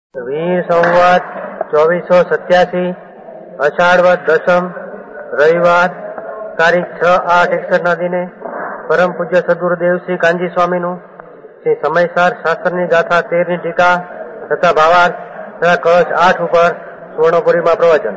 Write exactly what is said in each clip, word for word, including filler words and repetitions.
વીર સંવત ચોવીસો સત્યાસી અષાઢવદ દસમ રવિવાર તારીખ છ આઠ એકસઠ ના દિને પરમ પૂજ્ય સદગુરુદેવ શ્રી કાનજી સ્વામીનું શ્રી સમયસાર શાસ્ત્રની ગાથા તેરની ટીકા તથા ભાવાર્થ તથા કળશ આઠ ઉપર સુવર્ણપુરીમાં પ્રવચન.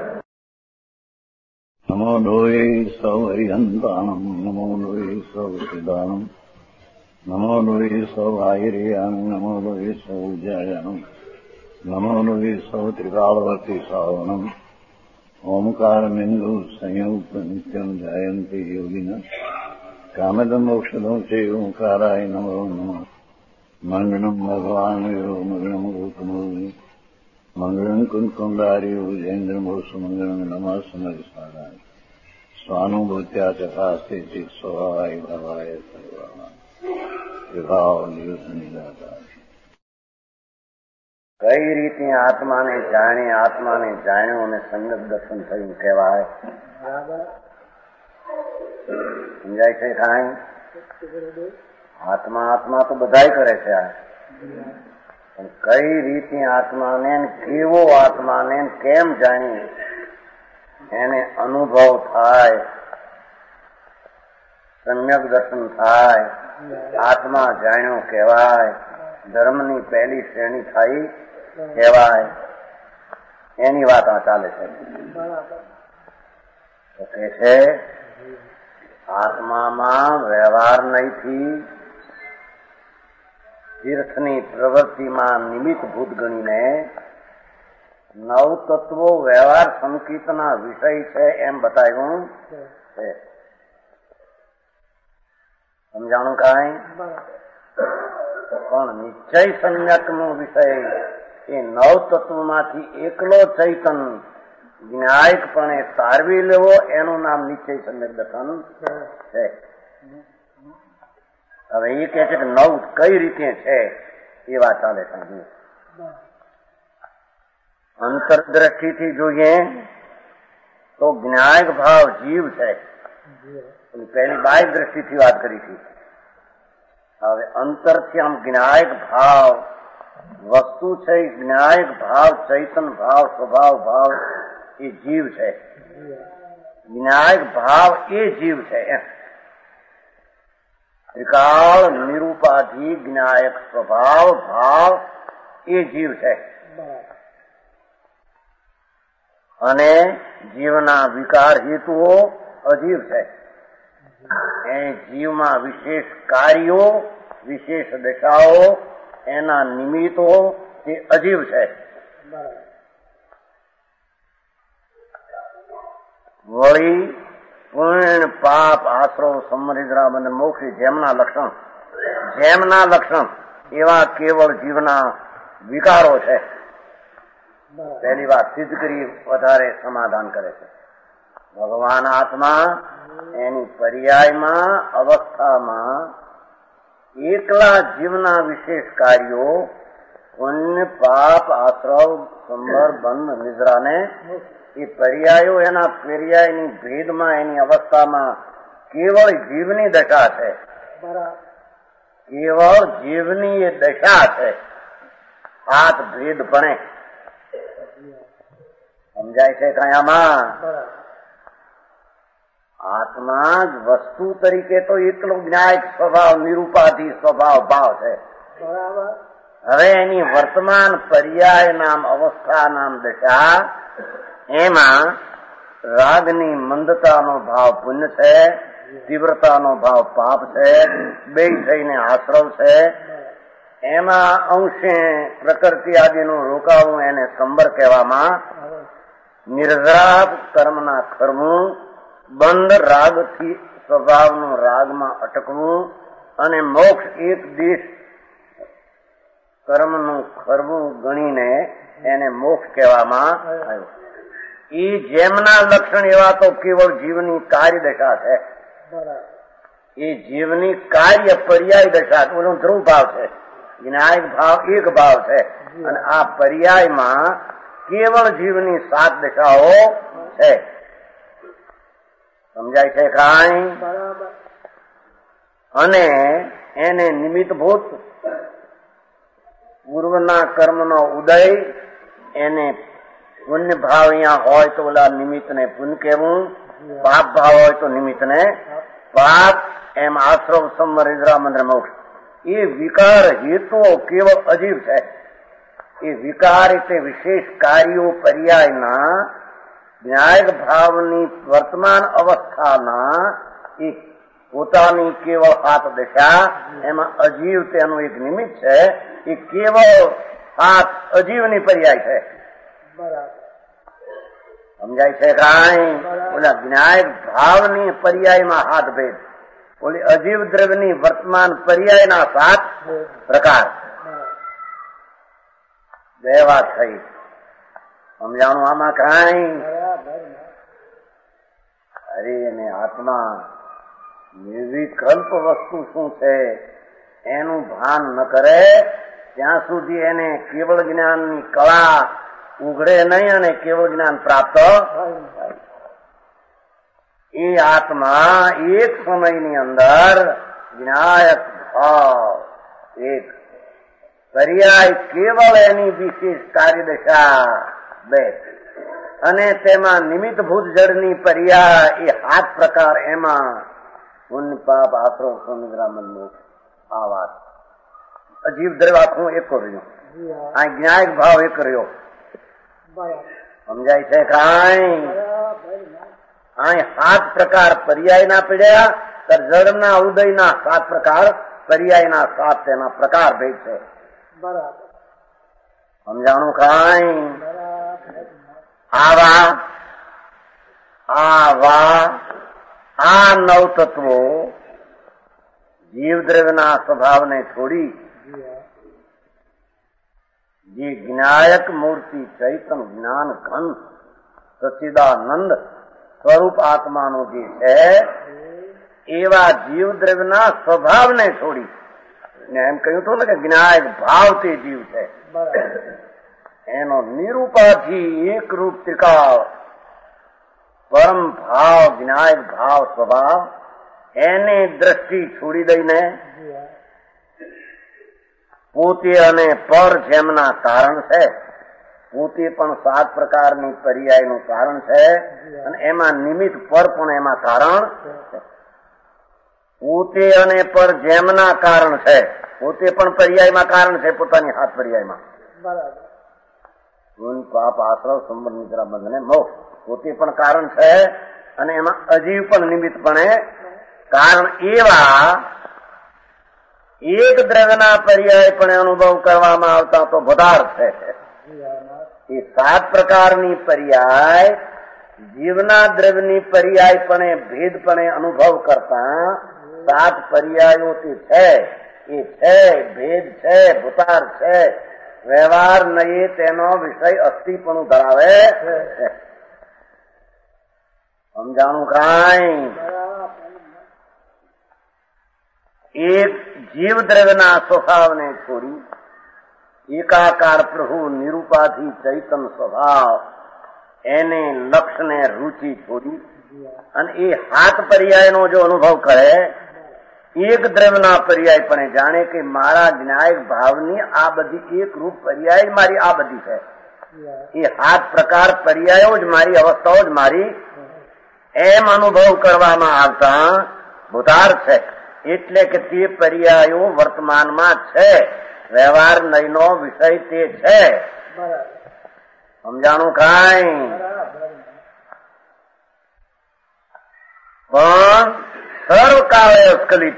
નમો લોહે સૌ હરિહંતાણમ નમો લોહે સૌ સિદાનમ નમો લોહે સૌ આયર્યાન નમો લોહે સૌ જયાનમ નમો લોહે સૌ ત્રિકાળવર્તી સાવનમ ઓમકાર બિંદુ સંયુક્ત નિત્યમ જયંતી યોગિન કામદમ મોક્ષદમ છે ઓંકારાય નમો નમઃ. મંગળમ ભગવાન વીરો મંગળમ ગૌતમોહિ મંગળમ કુંકુંડાર્યો જૈન્દ્રમોષ મંગળમ નમઃ સમરસારાય સ્વાનુભૂત્યા ચકાસ્તે ચિત સ્વભાવાય ભાવાય સર્વા વિભાવ નિદાતા. કઈ રીતે આત્માને જાણે આત્માને જાણ્યું અને સંગત દર્શન થયું કહેવાય. સમજાય છે કાંઈ? આત્મા આત્મા તો બધાય કરે છે, પણ કઈ રીતે આત્માને કેવો આત્માને કેમ જાણીએ એને અનુભવ થાય, સમ્યક દર્શન થાય, આત્મા જાણ્યો કહેવાય, ધર્મની પહેલી શ્રેણી થઈ કહેવાય. એની વાત આ ચાલે છે. તો કે છે આત્મામાં વ્યવહાર નહીંથી તીર્થની પ્રવૃત્તિમાં નિમિત્તભૂત ગણીને નવ તત્વો વ્યવહાર સંકિતના વિષય છે એમ બતાવ્યું છે. સમજાણું કાંઈ? પણ નિશ્ચય સમ્યકનો વિષય એ નવ તત્વમાંથી એકલો ચૈતન જ્ઞાયકપણે તારવી લેવો એનું નામ નિશ્ચય સમ્યક દર્શન છે. હવે એ કે છે કે નવ કઈ રીતે છે એ વાત ચાલે છે. અંતરદ્રષ્ટિથી જોઈએ તો જ્ઞાયક ભાવ જીવ છે. પહેલી બાહ્ય દ્રષ્ટિથી વાત કરી હતી. હવે અંતરથી આમ જ્ઞાયક ભાવ વસ્તુ છે. જ્ઞાયક ભાવ ચૈતન ભાવ સ્વભાવ ભાવ એ જીવ છે. જ્ઞાયક ભાવ એ જીવ છે. એમ ત્રિકાળ નિરૂપાધિ જ્ઞાયક સ્વભાવ ભાવ એ જીવ છે. અને જીવના વિકાર હેતુઓ અજીવ છે. એ જીવમાં વિશેષ કાર્યો વિશેષ દશાઓ એના નિમિત્તો તે અજીવ છે. વળી પૂર્ણ પાપ આશ્રવ સમરિદ્રા બંધ મોક્ષ જેમના લક્ષણ જેમના લક્ષણ એવા કેવળ જીવના વિકારો છે. પહેલી વાત સિદ્ધ કરી વધારે સમાધાન કરે છે. ભગવાન આત્મા એની પર્યાયમાં અવસ્થામાં એકલા જીવના વિશેષ કાર્યો પુણ્ય પાપ આશ્રવ સંબર બંધ નિદ્રાને એ પર્યાયો એના પર્યાયની ભેદમાં એની અવસ્થામાં કેવળ જીવની દશા છે. કેવળ જીવની એ દશા છે. હાથ ભેદ ભણે સમજાય છે કયામાં? આત્મા જ વસ્તુ તરીકે તો એકલો જ્ઞાયક સ્વભાવ નિરૂપાધિ સ્વભાવ ભાવ છે. હવે એની વર્તમાન પર્યાય નામ અવસ્થા નામ દશા એમાં રાગની મંદતાનો ભાવ પુણ્ય છે, તીવ્રતાનો ભાવ પાપ છે, બે થઈને આશ્રવ છે. એમાં અંશે પ્રકૃતિ આદિનું રોકાવું એને સંબર કહેવામાં, નિર્જરા કર્મના કરવું, બંધ રાગથી સ્વભાવનું રાગમાં અટકવું અને મોક્ષ એક દેશ કર્મનું ખરવું ગણીને એને મોક્ષ કહેવામાં આવ્યું. એ જેમના લક્ષણ એવા તો કેવળ જીવની કાર્ય દશા છે. એ જીવની કાર્ય પર્યાય દશા ઓનો ધ્રુવ ભાવ છે. જ્ઞાયક ભાવ એક ભાવ છે અને આ પર્યાયમાં કેવળ જીવની સાત દશાઓ છે. સમજાય છે કાંઈ? અને એને નિમિત્તભૂત પૂર્વના કર્મનો ઉદય એને પુણ્ય ભાવ અહીંયા હોય તો ઓલા નિમિત્તને પુણ્ય કહેવું, પાપ ભાવ હોય તો નિમિત્તને પાપ. એમ આશ્રમ સંવર ઇન્દ્રા મંત્ર મોક્ષ એ વિકાર હેતુઓ કેવળ અજીવ છે. એ વિકાર એટલે વિશેષ કાર્યો પર્યાયના ન્યાયક ભાવની વર્તમાન અવસ્થાના એ પોતાની કેવળ હાથ દશા એમાં અજીવ તેનું એક નિમિત્ત છે. એ કેવળ હાથ અજીવની પર્યાય છે. સમજાય છે કાંઈ? ઓલા ન્યાયક ભાવની પર્યાયમાં હાથ ભેદ, ઓલી અજીવ દ્રવ્યની વર્તમાન પર્યાયના સાત પ્રકાર. બે વાત થઈ. સમજાણું આમાં કાંઈ? અરે એને આત્મા નિર્વિકલ્પ વસ્તુ શું છે એનું ભાન ન કરે ત્યાં સુધી એને કેવળ જ્ઞાનની કળા ઉઘડે નહીં અને કેવળ જ્ઞાન પ્રાપ્ત. એ આત્મા એક સમયની અંદર વિનાયક ભાવ એક પર્યાય કેવળ એની વિશેષ કાર્યદશા બે અને તેમાં નિમિત્તભૂત જળની પર્યાય એ સાત પ્રકાર. એમાં પુણ્ય પાપ આશ્રમ સ્વનિદ્રામન આ વાત અજીવ દ્રવ્ય આખું એક રહ્યો. આ જ્ઞાયક ભાવ એક રહ્યો. સમજાય છે કાંઈ? અહીં સાત પ્રકાર પર્યાયના પડ્યા तर જળના ઉદયના સાત પ્રકાર પર્યાયના સાત તેના પ્રકાર ભેદ છે. બરાબર સમજાણું કાંઈ? આવા આવા આ નવ તત્વો જીવ દ્રવ્યના સ્વભાવને છોડી જે જ્ઞાયક મૂર્તિ ચૈતન જ્ઞાન ઘન સચ્ચિદાનંદ સ્વરૂપ આત્માનું જે છે એવા જીવ દ્રવ્યના સ્વભાવને છોડી એમ કહ્યું હતું ને કે જ્ઞાયક ભાવ તે જીવ છે. એનો નિરૂપાથી એક રૂપ ત્રિકાળ પરમ ભાવ જ્ઞાયક ભાવ સ્વભાવ એની દ્રષ્ટિ છોડી દઈને પોતે અને પર જેમના કારણ છે, પોતે પણ સાત પ્રકારની પર્યાયનું કારણ છે અને એમાં નિમિત્ત પર પણ એમાં કારણ છે. પોતે અને પર જેમના કારણ છે, પોતે પણ પર્યાયમાં કારણ છે પોતાની હાથ પર્યાયમાં. બરાબર પાપ આશ્રવ સંબંધ નિદ્રા બંધને મોક્ષ પોતે પણ કારણ છે અને એમાં અજીવ પણ નિમિત્તપણે કારણ. એવા એક દ્રવ્યના પર્યાય પણ અનુભવ કરવામાં આવતા તો પદાર્થ છે. એ સાત પ્રકારની પર્યાય જીવના દ્રવ્યની પર્યાયપણે ભેદપણે અનુભવ કરતા સાત પર્યાયો તે છે. એ છે ભેદ છે, ભૂતાર છે, વ્યવહાર નહીં તેનો વિષય અસ્થિપણું ધરાવે છે. સમજાણું કાંઈ? એક જીવ દ્રવ્યના સ્વભાવને છોડી એકાકાર પ્રભુ નિરૂપાથી ચૈતન સ્વભાવ એને લક્ષને રુચિ છોડી અને એ હાથ પર્યાયનો જો અનુભવ કરે એક દ્રવ્યના પર્યાય પણ જાણે કે મારા જ્ઞાયક ભાવની આ બધી એક રૂપ પર્યાય મારી આ બધી છે. એ હાથ પ્રકાર પર્યાયો જ મારી અવસ્થાઓ જ મારી એમ અનુભવ કરવામાં આવતા ભૂતાર્થ છે. એટલે કે તે પર્યાયો વર્તમાનમાં છે, વ્યવહાર નયનો વિષય તે છે. સમજાણું કાંઈ? પણ સર્વકાળે અસ્ખલિત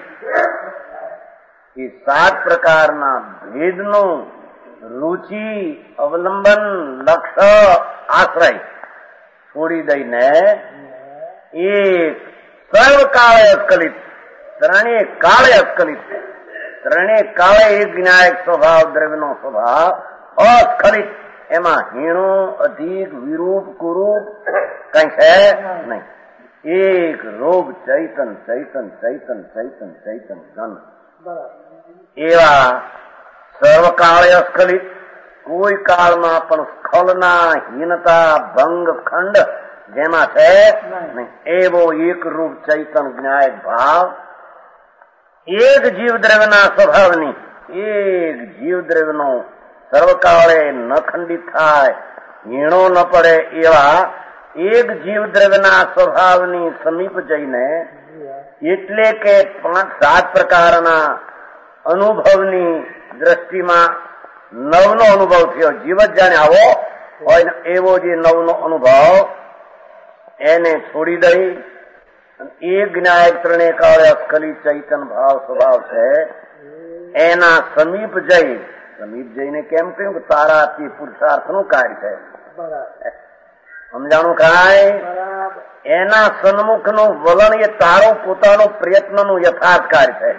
એ સાત પ્રકારના ભેદનું રુચિ અવલંબન લક્ષ્ય આશ્રય છોડી દઈને એક સર્વકાળે અસ્ખલિત ત્રણેય કાળે અસ્ખલિત ત્રણેય કાળે એક જ્ઞાયક સ્વભાવ દ્રવ્યનો સ્વભાવ અસ્ખલિત એમાં હીણું અધિક વિરૂપ કુરૂપ કઈ છે નહીં. એક રોગ ચૈતન ચૈતન ચૈતન ચૈતન ચૈતન ઘન એવા સર્વકાળે અસ્ખલિત કોઈ કાળમાં પણ સ્ખલના હીનતા ભંગ ખંડ જેમાં છે નહીં એવો એક રૂપ ચૈતન જ્ઞાયક ભાવ એક જીવ દ્રવ્યના સ્વભાવની એક જીવ દ્રવ્યનો સર્વકાળે ન ખંડિત થાય, હીણો ન પડે એવા એક જીવ દ્રવ્યના સ્વભાવની સમીપ જઈને એટલે કે પાંચ સાત પ્રકારના અનુભવની દ્રષ્ટિમાં નવનો અનુભવ થયો. જીવ જ જાણે આવો હોય ને એવો જે નવનો અનુભવ એને છોડી દઈ એ જ્ઞાયક ત્રણેય કાળે અસ્ખલિત ચૈતન ભાવ સ્વભાવ છે એના સમીપ જઈ, સમીપ જઈને કેમ કહ્યું કે તારાથી પુરુષાર્થનું કાર્ય છે. સમજાણું કાંઈ? એના સન્મુખનું વલણ એ તારો પોતાનો પ્રયત્નનું યથાર્થ કાર્ય છે.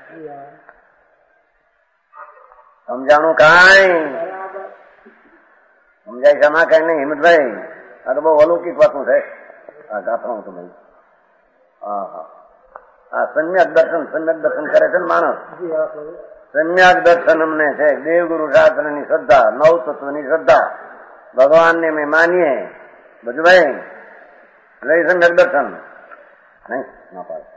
સમજાણું કાંઈ? સમજાય છે ના કઈ નહીં હિંમતભાઈ? આ તો બહુ અલૌકિક વાતું છે. આ ગાથા તો ભાઈ હા હા આ સમ્યક દર્શન સમ્યક દર્શન કરે છે ને માણસ. સમ્યક દર્શન અમને છે દેવગુરુ શાસ્ત્રની શ્રદ્ધા, નવ તત્વની શ્રદ્ધા, ભગવાનને મેં માનીએ બધું ભાઈ લઈ સમ્યક દર્શન નહીં ના પાડે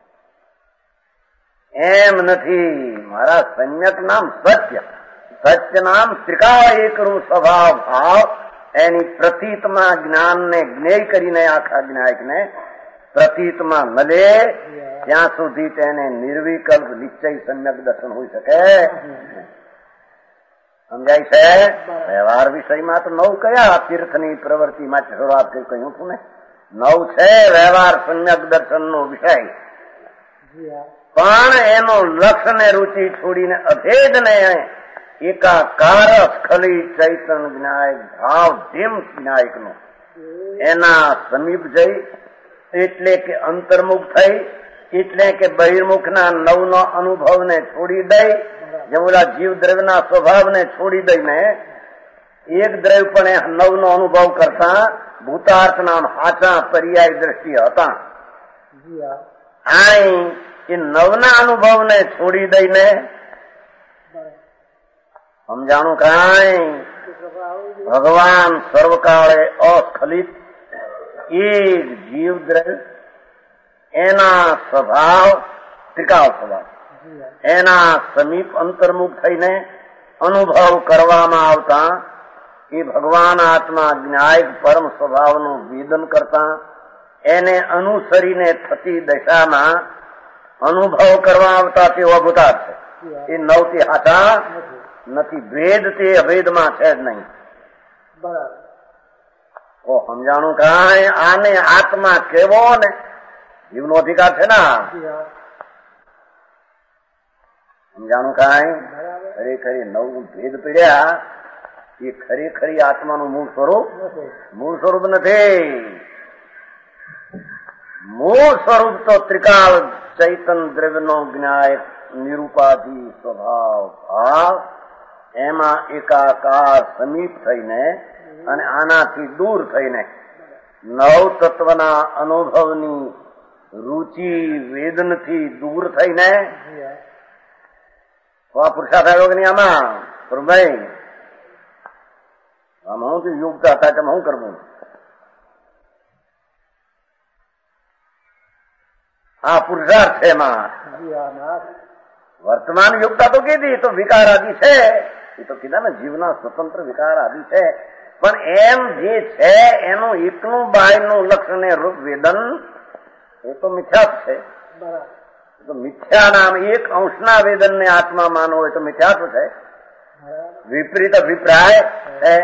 એમ નથી. મારા સમ્યક નામ સત્ય, સત્ય નામ ત્રિકાળ એકરૂપ સ્વભાવ ભાવ એની પ્રતીતમાં જ્ઞાનને જ્ઞેય કરીને આખા જ્ઞાયકને પ્રતીતમાં મળે ત્યાં સુધી તેને નિર્વિકલ્પ નિશ્ચય સમ્યક દર્શન હોઈ શકે. સમજાય છે? વ્યવહાર વિષયમાં તો નવ કયા તીર્થની પ્રવૃત્તિમાં શરૂઆત કરી કહ્યું છું ને, નવ છે વ્યવહાર સમ્યક દર્શનનો વિષય. પણ એનો લક્ષ્ય ને રુચિ છોડીને અભેદને એકાકાર સ્ખલિત ચૈતન જ્ઞાયક ભાવ ધીમ જ્ઞાયકનો એના સમીપ જઈ એટલે કે અંતર્મુખ થઈ એટલે કે બહિર્મુખના નવનો અનુભવને છોડી દઈ, જેમલા જીવ દ્રવ્યના સ્વભાવને છોડી દઈને એક દ્રવ્ય પણ નવનો અનુભવ કરતા ભૂતાર્થ નામ હાચા પર્યાય દ્રષ્ટિ હતા. આ એ નવના અનુભવને છોડી દઈને સમજાણું કાંઈ ભગવાન સર્વકાળે અસ્ખલિત એક જીવ દ્રવ્ય એના સ્વભાવ ત્રિકાળ સ્વભાવ એના સમીપ અંતર્મુખ થઈને અનુભવ કરવામાં આવતા એ ભગવાન આત્મા જ્ઞાયક પરમ સ્વભાવનું વેદન કરતા એને અનુસરીને થતી દશામાં અનુભવ કરવા આવતા તે અભૂતાર્થ છે. એ નવથી હાથા નથી. ભેદ તે અભેદમાં છે જ નહીં. ઓ સમજાણું કાંઈ? આને આત્મા કેવો ને જીવનો અધિકાર છે ને. સમજાણું કાંઈ? ખરેખરી નવ ભેદ પીડ્યા એ ખરેખરી આત્માનું મૂળ સ્વરૂપ મૂળ સ્વરૂપ નથી. મૂળ સ્વરૂપ તો ત્રિકાળ ચૈતન દ્રવ્યનો જ્ઞાયક નિરૂપાધિ સ્વભાવ ભાવ એમાં એકાકાર સમીપ થઈને અને આનાથી દૂર થઈને નવ તત્વના અનુભવની રુચિ વેદનથી દૂર થઈને પુરુષાર્થ આવ્યો કે નહીં આમાં? ભાઈ આમાં હું યોગતા હતા કે હું કરવું? આ પુરુષાર્થ છે એમાં. વર્તમાન યોગતા તો કીધી તો વિકાર આદિ છે, એ તો કીધા ને જીવના સ્વતંત્ર વિકાર આદિ છે. પણ એમ જે છે એનું એકનું બાયનું લક્ષણ ને રૂપ વેદન એ તો મિથ્યા છે. તો મિથ્યા નામ એક અંશના વેદન ને આત્મા માનવો હોય તો મિથ્યા તો છે. વિપરીત અભિપ્રાય છે.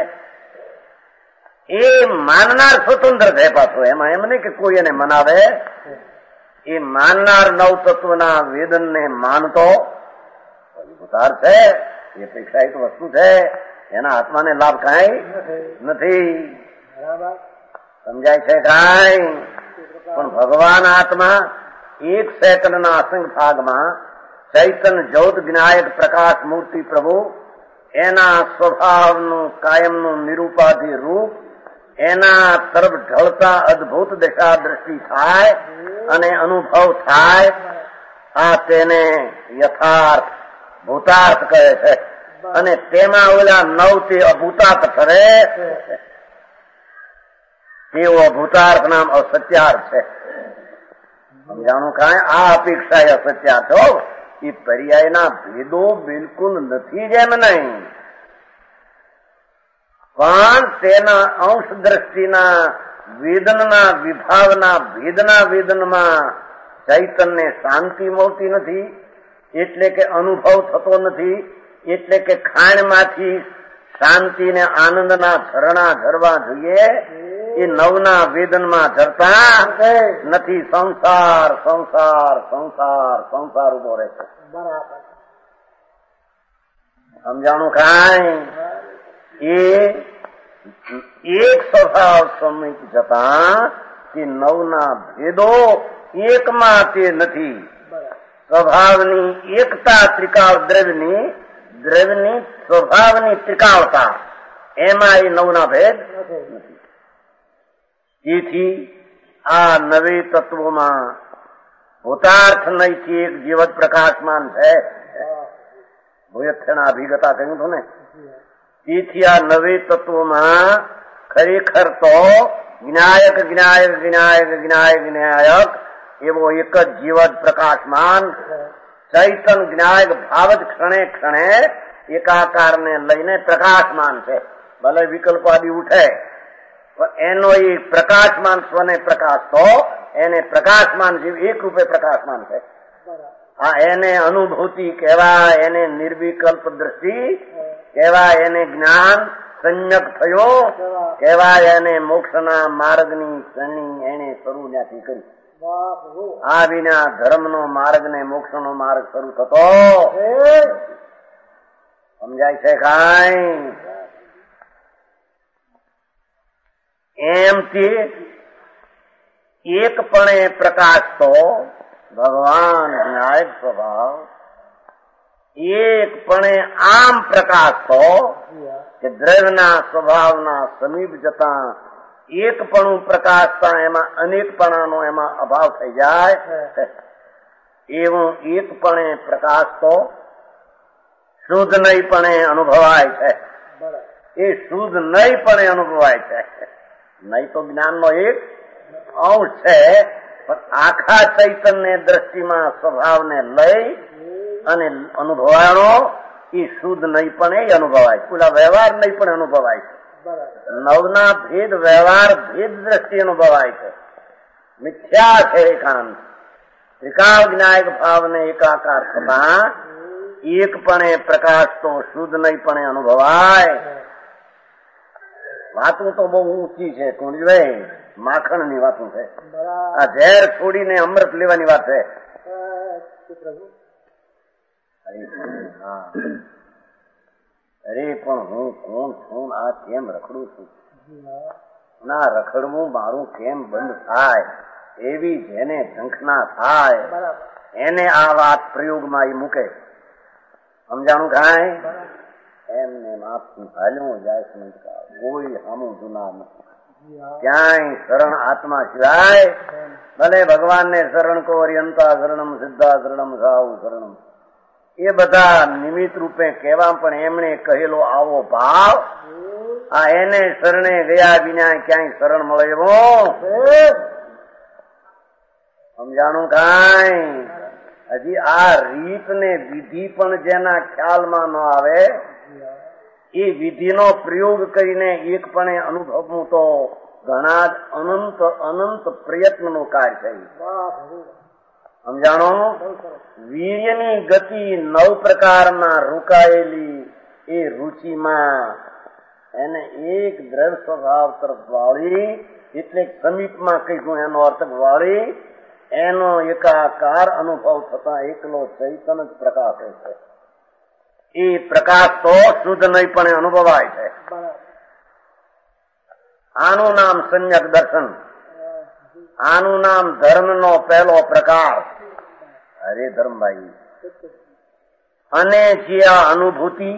એ માનનાર સ્વતંત્ર છે પાછો. એમાં એમ નહીં કે કોઈ એને મનાવે. એ માનનાર નવ તત્વના વેદન ને માનતો ઉતાર છે. એ અપેક્ષાયિત વસ્તુ છે. એના આત્માને લાભ કાંઈ નથી. સમજાય છે કાંઈ? પણ ભગવાન આત્મા એક સેકન્ડના અસંખ્ય ભાગમાં ચૈતન જ્યોત જ્ઞાયક પ્રકાશ મૂર્તિ પ્રભુ એના સ્વભાવનું કાયમનું નિરૂપાધિ રૂપ એના તરફ ઢળતા અદભુત દશા દ્રષ્ટિ થાય અને અનુભવ થાય. આ તેને યથાર્થ ભૂતાર્થ કહે છે. અને તેમાં ઓલા નવ તે અભૂતાર્થ ઠરે તેવો અભૂતાર્થ નામ અસત્યાર્થ છે. સમજાણું કાંઈ? આ અપેક્ષા એ અસત્યાર્થ હો. એ પર્યાયના ભેદો બિલકુલ નથી જ એમ નહીં. પણ તેના અંશ દ્રષ્ટિના વેદનના વિભાવના ભેદના વેદનમાં ચૈતન્ય શાંતિ મળતી નથી, એટલે કે અનુભવ થતો નથી, એટલે કે ખાણમાંથી શાંતિ ને આનંદના ઝરણા ઝરવા જોઈએ, એ નવના વેદનમાં ઝરતા નથી. સંસાર સંસાર સંસાર સંસાર ઉભો રહે છે. સમજાણું કાંઈ? એ એક સ્વભાવ સમિત જતા તે નવના ભેદો એકમાં તે નથી. સ્વભાવની એકતા ત્રિકાળ દ્રવ્યની, દ્રવ્યની સ્વભાવની ત્રિકાળતા, એમાં એ નવના ભેદ નથી. તેથી આ નવે તત્વોમાં ભૂતાર્થ નૈથી એક જીવત પ્રકાશમાન છે. ભૂયક્ષણા અભિગતા કહ્યું હતું ને. તેથી આ નવે તત્વોમાં ખરેખર તો જ્ઞાયક જ્ઞાયક જ્ઞાયક જ્ઞાયક જ્ઞાયક એવો એક જ જીવત પ્રકાશમાન ચૈતન જ્ઞાયક ભાવ જ ક્ષણે ક્ષણે એકાકારને લઈને પ્રકાશમાન છે. ભલે વિકલ્પ આદિ ઉઠે પણ એનો એ પ્રકાશમાન સ્વને પ્રકાશ તો એને પ્રકાશમાન જીવ એક રૂપે પ્રકાશમાન છે. આ એને અનુભૂતિ કહેવાય, એને નિર્વિકલ્પ દ્રષ્ટિ કહેવાય, એને જ્ઞાન સંયક થયો કહેવાય, એને મોક્ષના માર્ગની શરણી એને શરૂ ત્યાંથી કરી. આ વિના ધર્મનો માર્ગ ને મોક્ષનો માર્ગ શરૂ થતો સમજાય છે કાંઈ? એમ તે એકપણે પ્રકાશતો ભગવાન જ્ઞાયક સ્વભાવ એકપણે આમ પ્રકાશતો કે દ્રવ્યના સ્વભાવના સમીપ જતા એકપણું પ્રકાશતા એમાં અનેકપણાનો એમાં અભાવ થઈ જાય. એવું એકપણે પ્રકાશતો શુદ્ધ નહીપણે અનુભવાય છે. એ શુદ્ધ નહીપણે અનુભવાય છે. નહીં તો જ્ઞાનનો એક અંશ છે, પણ આખા ચૈતન્ય દ્રષ્ટિમાં સ્વભાવને લઈ અને અનુભવાનો એ શુદ્ધ નહીપણે અનુભવાય. પેલા વ્યવહાર નહીં પણ અનુભવાય છે. નવના ભેદ વ્યવહાર ભેદ દ્રષ્ટિ અનુભવાય છે. મિથ્યા છે એકાંત. ત્રિકાળ જ્ઞાયક ભાવને એકાકાર થતા એકપણે પ્રકાશ તો શુદ્ધ નહીપણે અનુભવાય. વાતું તો બહુ ઊંચી છે કુંજભાઈ, માખણ ની વાતું છે. આ ઝેર છોડીને અમૃત લેવાની વાત છે. અરે પણ હું કોણ છું? આ કેમ રખડું છું? ના રખડવું મારું કેમ બંધ થાય? એવી જેને ઝંખના થાય એને આ વાત પ્રયોગમાં એ મૂકે. સમજાણું કાંઈ? એમને માથું હાલ્યું જાય કોઈ હમું જુના નથી. ક્યાંય શરણ આત્મા સિવાય ભલે ભગવાનને શરણ કો અરિયંતા શરણમ સિદ્ધા શરણમ સાહુ શરણમ એ બધા નિમિત્ત રૂપે કહેવા, પણ એમણે કહેલો આવો ભાવ આ એને શરણે ગયા વિના ક્યાંય શરણ મળે એવો સમજાણું કાંઈ? હજી આ રીત ને વિધિ પણ જેના ખ્યાલમાં ન આવે એ વિધિનો પ્રયોગ કરીને એકપણે અનુભવવું તો ઘણા જ અનંત અનંત પ્રયત્નનું કાર્ય છે. સમજાણો? વીર્યની ગતિ નવ પ્રકારના રોકાયેલી એ રુચિમાં એને એક દ્રવ્ય સ્વભાવ તરફ વાળી, એટલે સમીપમાં કહીશું એનો અર્થ વાળી એનો એકાકાર અનુભવ થતા એકલો ચૈતન જ પ્રકાશે છે. એ પ્રકાશ તો શુદ્ધ નહીપણે અનુભવાય છે. આનું નામ સંયક દર્શન, આનું નામ ધર્મનો પહેલો પ્રકાર. અરે ધર્મભાઈ, અને જે આ અનુભૂતિ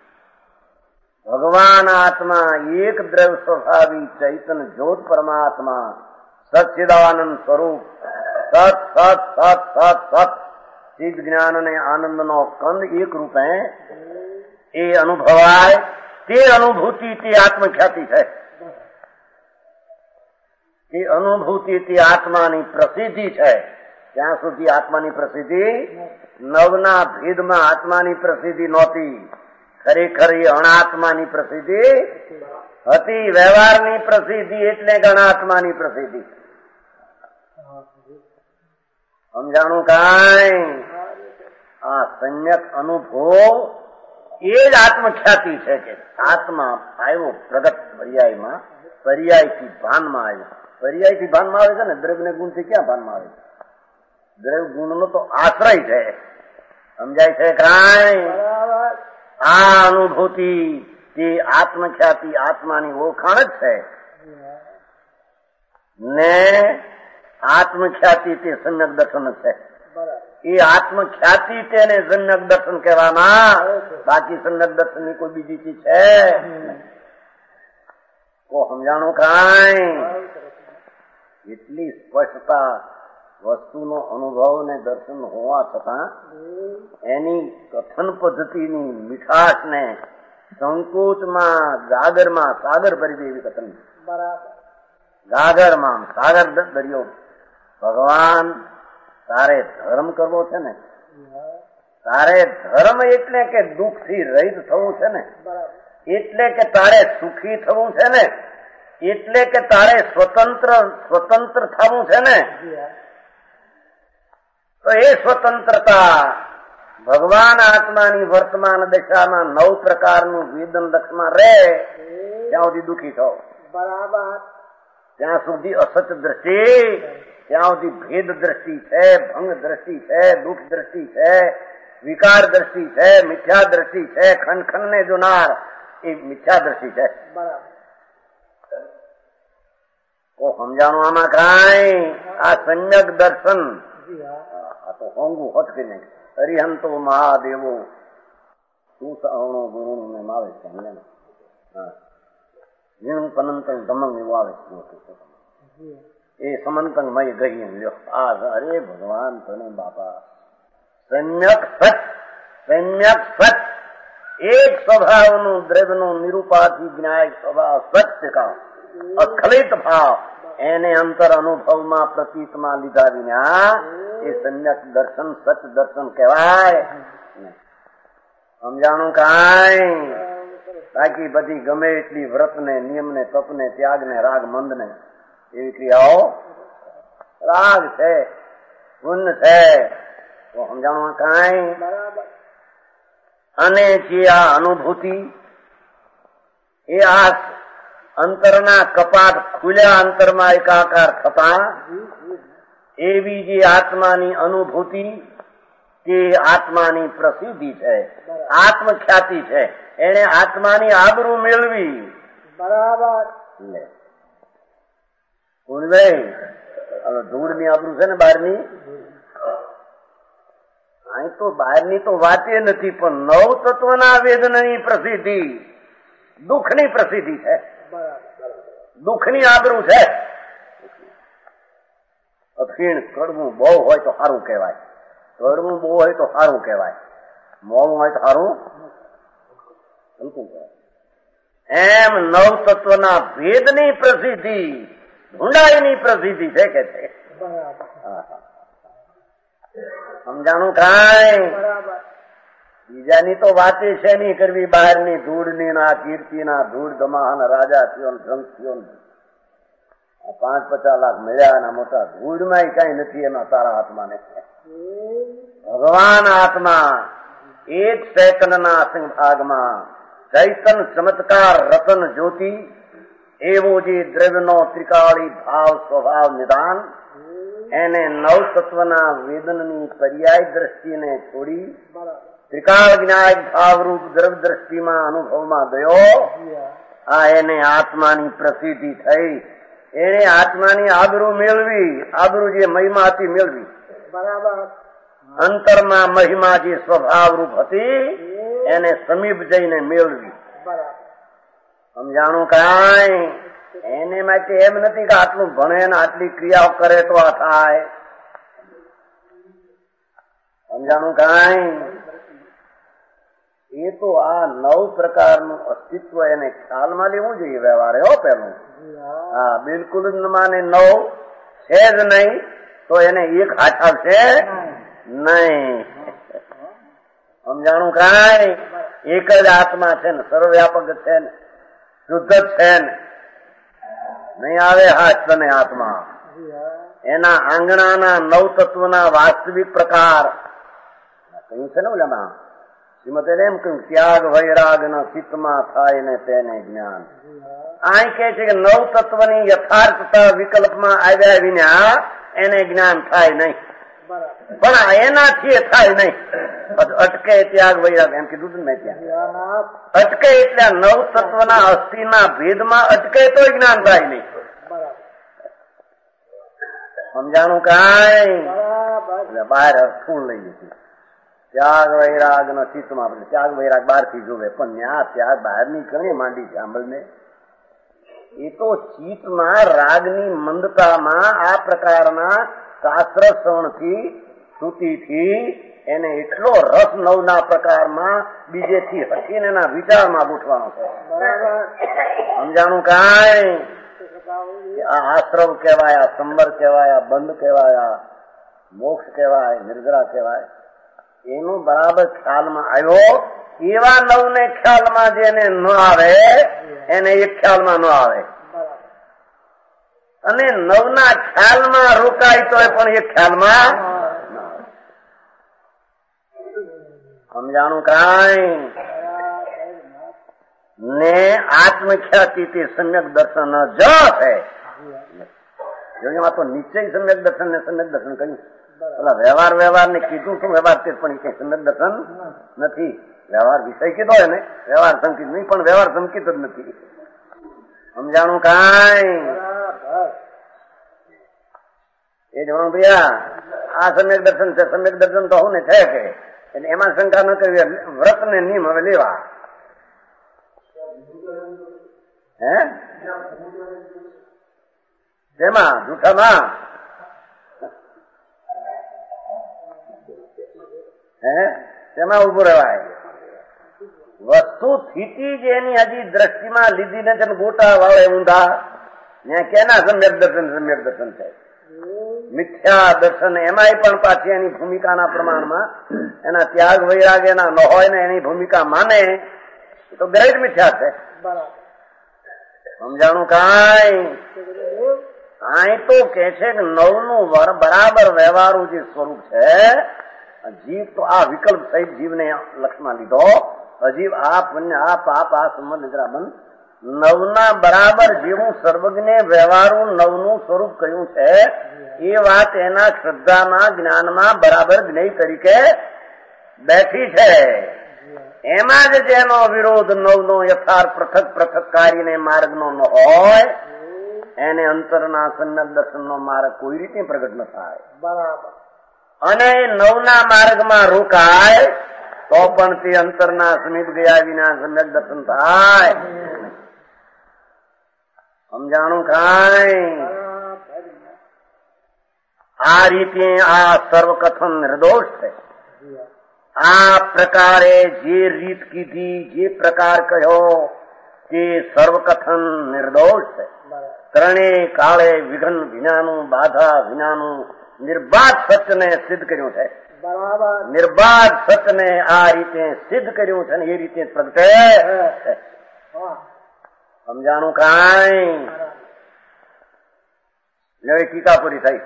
ભગવાન આત્મા એક દ્રવ્ય સ્વભાવી ચૈતન જ્યોત પરમાત્મા સચ્ચિદાનંદ સ્વરૂપ સત સત સત સત સત ચિદ જ્ઞાન અને આનંદનો કંદ એક રૂપે એ અનુભવાય. તે અનુભૂતિ તે આત્મખ્યાતિ છે. એ અનુભૂતિ તે આત્માની પ્રસિદ્ધિ છે. ત્યાં સુધી આત્માની પ્રસિદ્ધિ નવના ભેદમાં આત્માની પ્રસિદ્ધિ નહોતી. ખરેખર એ અણાત્માની પ્રસિદ્ધિ હતી. વ્યવહારની પ્રસિદ્ધિ એટલે કે અણાત્માની પ્રસિદ્ધિ. સમજાણું કાંઈ? આ સમ્યક અનુભવ એ જ આત્મખ્યાતિ છે કે આત્મા આવ્યો પ્રગટ પર્યાયમાં, પર્યાયથી ભાનમાં આવ્યો. પર્યાયથી ભાનમાં આવે છે ને, દ્રવ્ય ગુણથી ક્યાં ભાનમાં આવે? દ્રવ્ય ગુણનો તો આશ્રય છે. સમજાય છે કાંઈ? આ અનુભૂતિ તે આત્મખ્યાતિ આત્માની ઓળખાણ જ છે ને આત્મખ્યાતિ તે સમ્યક દર્શન છે. એ આત્મખ્યાતિ તેને સમ્યક દર્શન કહેવાના, બાકી સમ્યક દર્શન ની કોઈ બીજી ચીજ છે? કો સમજાણું કાંઈ? એટલી સ્પષ્ટતા વસ્તુનો અનુભવ ને દર્શન હોવા છતાં એની કથન પદ્ધતિની મીઠાશ ને સંકોચમાં ગાગરમાં સાગર ભરી દે એવી કથન. ગાગરમાં સાગર દરિયો. ભગવાન તારે ધર્મ કરવો છે ને, તારે ધર્મ એટલે કે દુઃખથી રહિત થવું છે ને, એટલે કે તારે સુખી થવું છે ને, એટલે કે તારે સ્વતંત્ર સ્વતંત્ર થવું છે ને, તો એ સ્વતંત્રતા ભગવાન આત્માની વર્તમાન દશામાં નવ પ્રકારનું વેદન લક્ષમાં રહે ત્યાં સુધી દુઃખી થો. બરાબર. ત્યાં સુધી અસત દ્રષ્ટિ, ત્યાં સુધી ભેદ દ્રષ્ટિ છે, ભંગ દ્રષ્ટિ છે, દુઃખ દ્રષ્ટિ છે, વિકાર દ્રષ્ટિ છે, મિથ્યા દ્રષ્ટિ છે, ખંડ ખંડ ને જોનાર એ મિથ્યા દ્રષ્ટિ છે. બરાબર. ઓ સમજાણું આમાં કાંઈ? આ સમ્યક દર્શન આ તો હોંગું હટકી નહીં. હરિહંતો મહાદેવો શું સહણો ગુરુ ને માવે છે. વીણું પનંતંગ ધમંગ એવું આવે છે. એ સમંતંગ મય ગઈ લ્યો. આ અરે ભગવાન તને બાપા સમ્યક સત, સમ્યક સત એક સ્વભાવનું દ્રવ્યનું નિરૂપાથી જ્ઞાય સ્વભાવ સત્ય કા અખલિત ભાવ એને અંતર અનુભવમાં પ્રતીતમાં લીધા વિના એ સમ્યક દર્શન સત દર્શન કહેવાય. સમજાણું કાંઈ? બાકી બધી ગમે એટલી વ્રત ને નિયમ ને તપ ને ત્યાગ ને રાગ મંદ ને એવી ક્રિયાઓ રાગ છે, ગુણ છે, તો સમજાણું કાંઈ? અને જે આ અનુભૂતિ એ આ અંતરના કપાટ ખુલ્યા અંતરમાં એકાકાર થતા એવી જે આત્માની અનુભૂતિ તે આત્માની પ્રસિદ્ધિ છે, આત્મખ્યાતિ છે. એને આત્માની આબરૂ મેળવી. બરાબર. ધૂળની આબરૂ છે ને બહારની, અહીં તો બહારની તો વાતે નથી, પણ નવ તત્વના વેદનની પ્રસિદ્ધિ દુઃખની પ્રસિદ્ધિ છે. દુઃખની આબરૂ છે. અખીણ કડવું બહુ હોય તો સારું કહેવાય, કડવું બહુ હોય તો સારું કહેવાય, મોડું હોય તો સારું એમ નવ તત્વના ભેદની પ્રસિદ્ધિ ઊંડાઈની પ્રસિદ્ધિ છે કે છે. સમજાણું કાંઈ? બીજાની તો વાતે છે નહીં કરવી, બહારની ધૂળની ના કીર્તિના ધૂળ ધમાહન રાજા થયો ધન થયો પાંચ પચાસ લાખ મળ્યા એના મોટા ધૂળમાં કઈ નથી એમાં તારા હાથમાં નથી. ભગવાન આત્મા એક સેકન્ડના સંભાગમાં ચૈતન ચમત્કાર રતન જ્યોતિ એવો જે દ્રવ્યનો ત્રિકાળી ભાવ સ્વભાવ નિદાન એને નવ તત્વના વેદનની પર્યાય દ્રષ્ટિને છોડી ત્રિકાળ જ્ઞાયક ભાવરૂપ દ્રવ્ય દ્રષ્ટિમાં અનુભવમાં ગયો. આ એને આત્માની પ્રસિદ્ધિ થઈ. એને આત્માની આબરૂ મેળવી. આબરૂ જે મહિમા હતી મેળવી. બરાબર. અંતરમાં મહિમા જે સ્વભાવરૂપ હતી એને સમીપ જઈને મેળવી. સમજાણું કાંઈ? એને માટે એમ નથી કે આટલું ભણે ને આટલી ક્રિયાઓ કરે તો આ થાય. સમજાણું કાંઈ? એ તો આ નવ પ્રકારનું અસ્તિત્વ એને ખ્યાલમાં લેવું જોઈએ વ્યવહારે. હો પેલું હા બિલકુલ જ માને નવ છે જ નહીં તો એને એક હાથ આવશે નહીં. સમજાણું કાંઈ? એક જ આત્મા છે ને, સર્વવ્યાપક છે ને, શુદ્ધ છે ને, નહીં આવે હાથ તને આત્મા. એના આંગણાના નવ તત્વના વાસ્તવિક પ્રકાર કહ્યું છે ને ઓલામાં શ્રીમતે એમ કહ્યું, ત્યાગ વૈરાગ ના ચિત્તમાં થાય ને તેને જ્ઞાન. અહીં કે છે કે નવ તત્વની યથાર્થતા વિકલ્પમાં આવ્યા વિના એને જ્ઞાન થાય નહીં, પણ એનાથી થાય નહીં. અટકે ત્યાગ વૈરાગ એમ કીધું ને મેં ત્યાં. અટકે એટલે નવ તત્વના અસ્થિના ભેદમાં અટકે તો જ્ઞાન થાય નહીં. સમજાણું કાંઈ બહાર ફૂલ લઈ લીધું. ત્યાગ વૈરાગ નો ચિત્તમાં ત્યાગ વૈરાગ બહાર થી જોવે, પણ ત્યાં ત્યાગ બહાર ની ઘણી માંડી છે સાંભળને. એ તો ચિત્તમાં રાગની મંદતામાં આ પ્રકારના શાસ્ત્ર શ્રવણથી શ્રુતિથી એને એટલો રસ નવના પ્રકારમાં બીજેથી હસીને એના વિચારમાં ગોઠવાનો છે. સમજાણું કાંઈ? આ આશ્રવ કહેવાય, આ સંબર કહેવાય, આ બંધ કહેવાય, આ મોક્ષ કહેવાય, નિર્જરા કહેવાય. એનું બરાબર ખ્યાલમાં આવ્યો. એવા નવ ને ખ્યાલમાં જેને ન આવે એને એક ખ્યાલમાં ન આવે, અને નવના ખ્યાલમાં રોકાય તો પણ એક ખ્યાલમાં ન આવે. સમજાણું કાંઈ? ને આત્મખ્યાતિ તે સમ્યક દર્શન જ છે. એમાં તો નિશ્ચય સમ્યક દર્શન ને સમ્યક દર્શન કહ્યું. પેલા વ્યવહાર વ્યવહાર ને કીધું શું વ્યવહાર તે પણ કઈ સમ્યક દર્શન નથી. વ્યવહાર વિષય કીધો એને, વ્યવહાર સંકિત નહીં, પણ વ્યવહાર સંકિત જ નથી. સમજાણું કાંઈ? એ જવાનું ભૈયા આ સમ્યક દર્શન છે. સમ્યક દર્શન તો હું ને છે કે એમાં શંકા ન કરવી. વ્રત ને નિયમ હવે લેવા. હે જેમાં જૂઠામાં હે તેમાં ઉભું રહેવાય. વસ્તુ સ્થિતિ જે એની હજી દ્રષ્ટિમાં લીધી નથી, ગોટા વાળે ઊંધા ત્યાં કેના સમ્યક દર્શન સમ્યક દર્શન છે. મિથ્યા દર્શન એમાંય પણ પાછી એની ભૂમિકાના પ્રમાણમાં એના ત્યાગ વૈરાગ એના ન હોય ને એની ભૂમિકા માને તો દરેક મિથ્યા છે. સમજાણું કાંઈ? અહીં તો કે છે કે નવનું બરાબર વ્યવહારું જે સ્વરૂપ છે, જીવ તો આ વિકલ્પ સહિત જીવને લક્ષમાં લીધો. અજીવ આ પુણ્ય આ પાપ આ સંબંધ નિદ્રાબંધ નવના બરાબર જેવું સર્વજ્ઞ વ્યવહારું નવનું સ્વરૂપ કયું છે એ વાત એના શ્રદ્ધામાં જ્ઞાનમાં બરાબર જ્ઞેય તરીકે બેઠી છે. એમાં જ જેનો વિરોધ નવનો યથાર્થ પૃથક પૃથક કાર્યને માર્ગનો ન હોય એને અંતરના સમ્યક દર્શનનો માર્ગ કોઈ રીતે પ્રગટ ન થાય. બરાબર. અને નવના માર્ગમાં રોકાય તો પણ તે અંતરના સમીપ ગયા વિના સમ્યક દર્શન થાય. સમજાણું કાંઈ? આ રીતે આ સર્વકથન નિર્દોષ છે. આ પ્રકારે જે રીત કીધી, જે પ્રકાર કહ્યો તે સર્વકથન નિર્દોષ છે. ત્રણેય કાળે વિઘ્ન વિનાનું, બાધા વિનાનું નિર્બાધ સત્યને સિદ્ધ કર્યું છે. નિર્બાધ સત્યને આ રીતે સિદ્ધ કર્યું છે ને એ રીતે પ્રગટે છે. સમજાણું કાંઈ? હવે ટીકા પૂરી થઈ.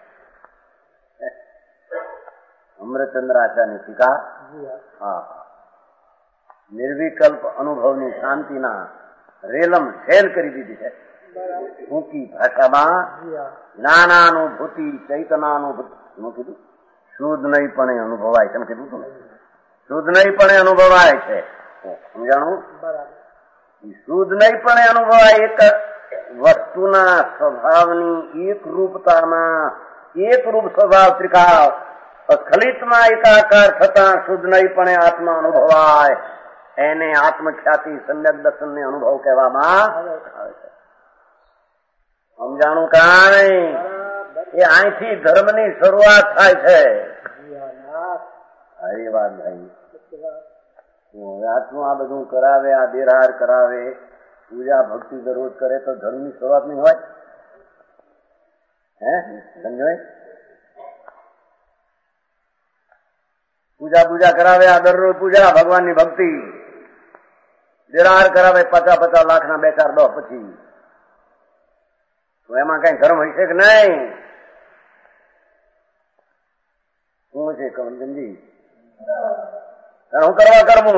અમૃતચંદ્રાચાર્યની ટીકા હા નિર્વિકલ્પ અનુભવની શાંતિના રેલમ છેલ કરી દીધી છે. ટૂંકી ભાષામાં જ્ઞાનાનુભૂતિ ચૈતનાનુભૂતિ શું કીધું? શુદ્ધ નહીં પણ અનુભવાય છે. કીધું તું ને શુદ્ધ નહીં પણ અનુભવાય છે. સમજાણું? શુદ્ધ નહીં પણ અનુભવાય. એક વસ્તુના સ્વભાવની એક રૂપતામાં એક રૂપ સ્વભાવ ત્રિકાળ સ્ખલિતમાં એકાકાર થતા શુદ્ધ નહીં પણ આત્મા અનુભવાય એને આત્મખ્યાતિ સમ્યક દર્શન ને અનુભવ કહેવામાં આવે છે. સમજાણું કાંઈ? એ અહીંથી ધર્મની શરૂઆત થાય છે. હરી વાત ભાઈ. આત્મા આ બધું કરાવે, આ દેરહાર કરાવે, પૂજા ભક્તિ દરરોજ કરે તો ધર્મની શરૂઆત નહીં હોય? હે સમજાય? પૂજા પૂજા કરાવે, આ દરરોજ પૂજા ભગવાનની ભક્તિ દેરાર કરાવે પચાસ પચાસ લાખના બે ચાર દો પછી તો એમાં કઈ ધર્મ હશે કે નહીં? શું છે કમલજી? હું કરવા કરવું?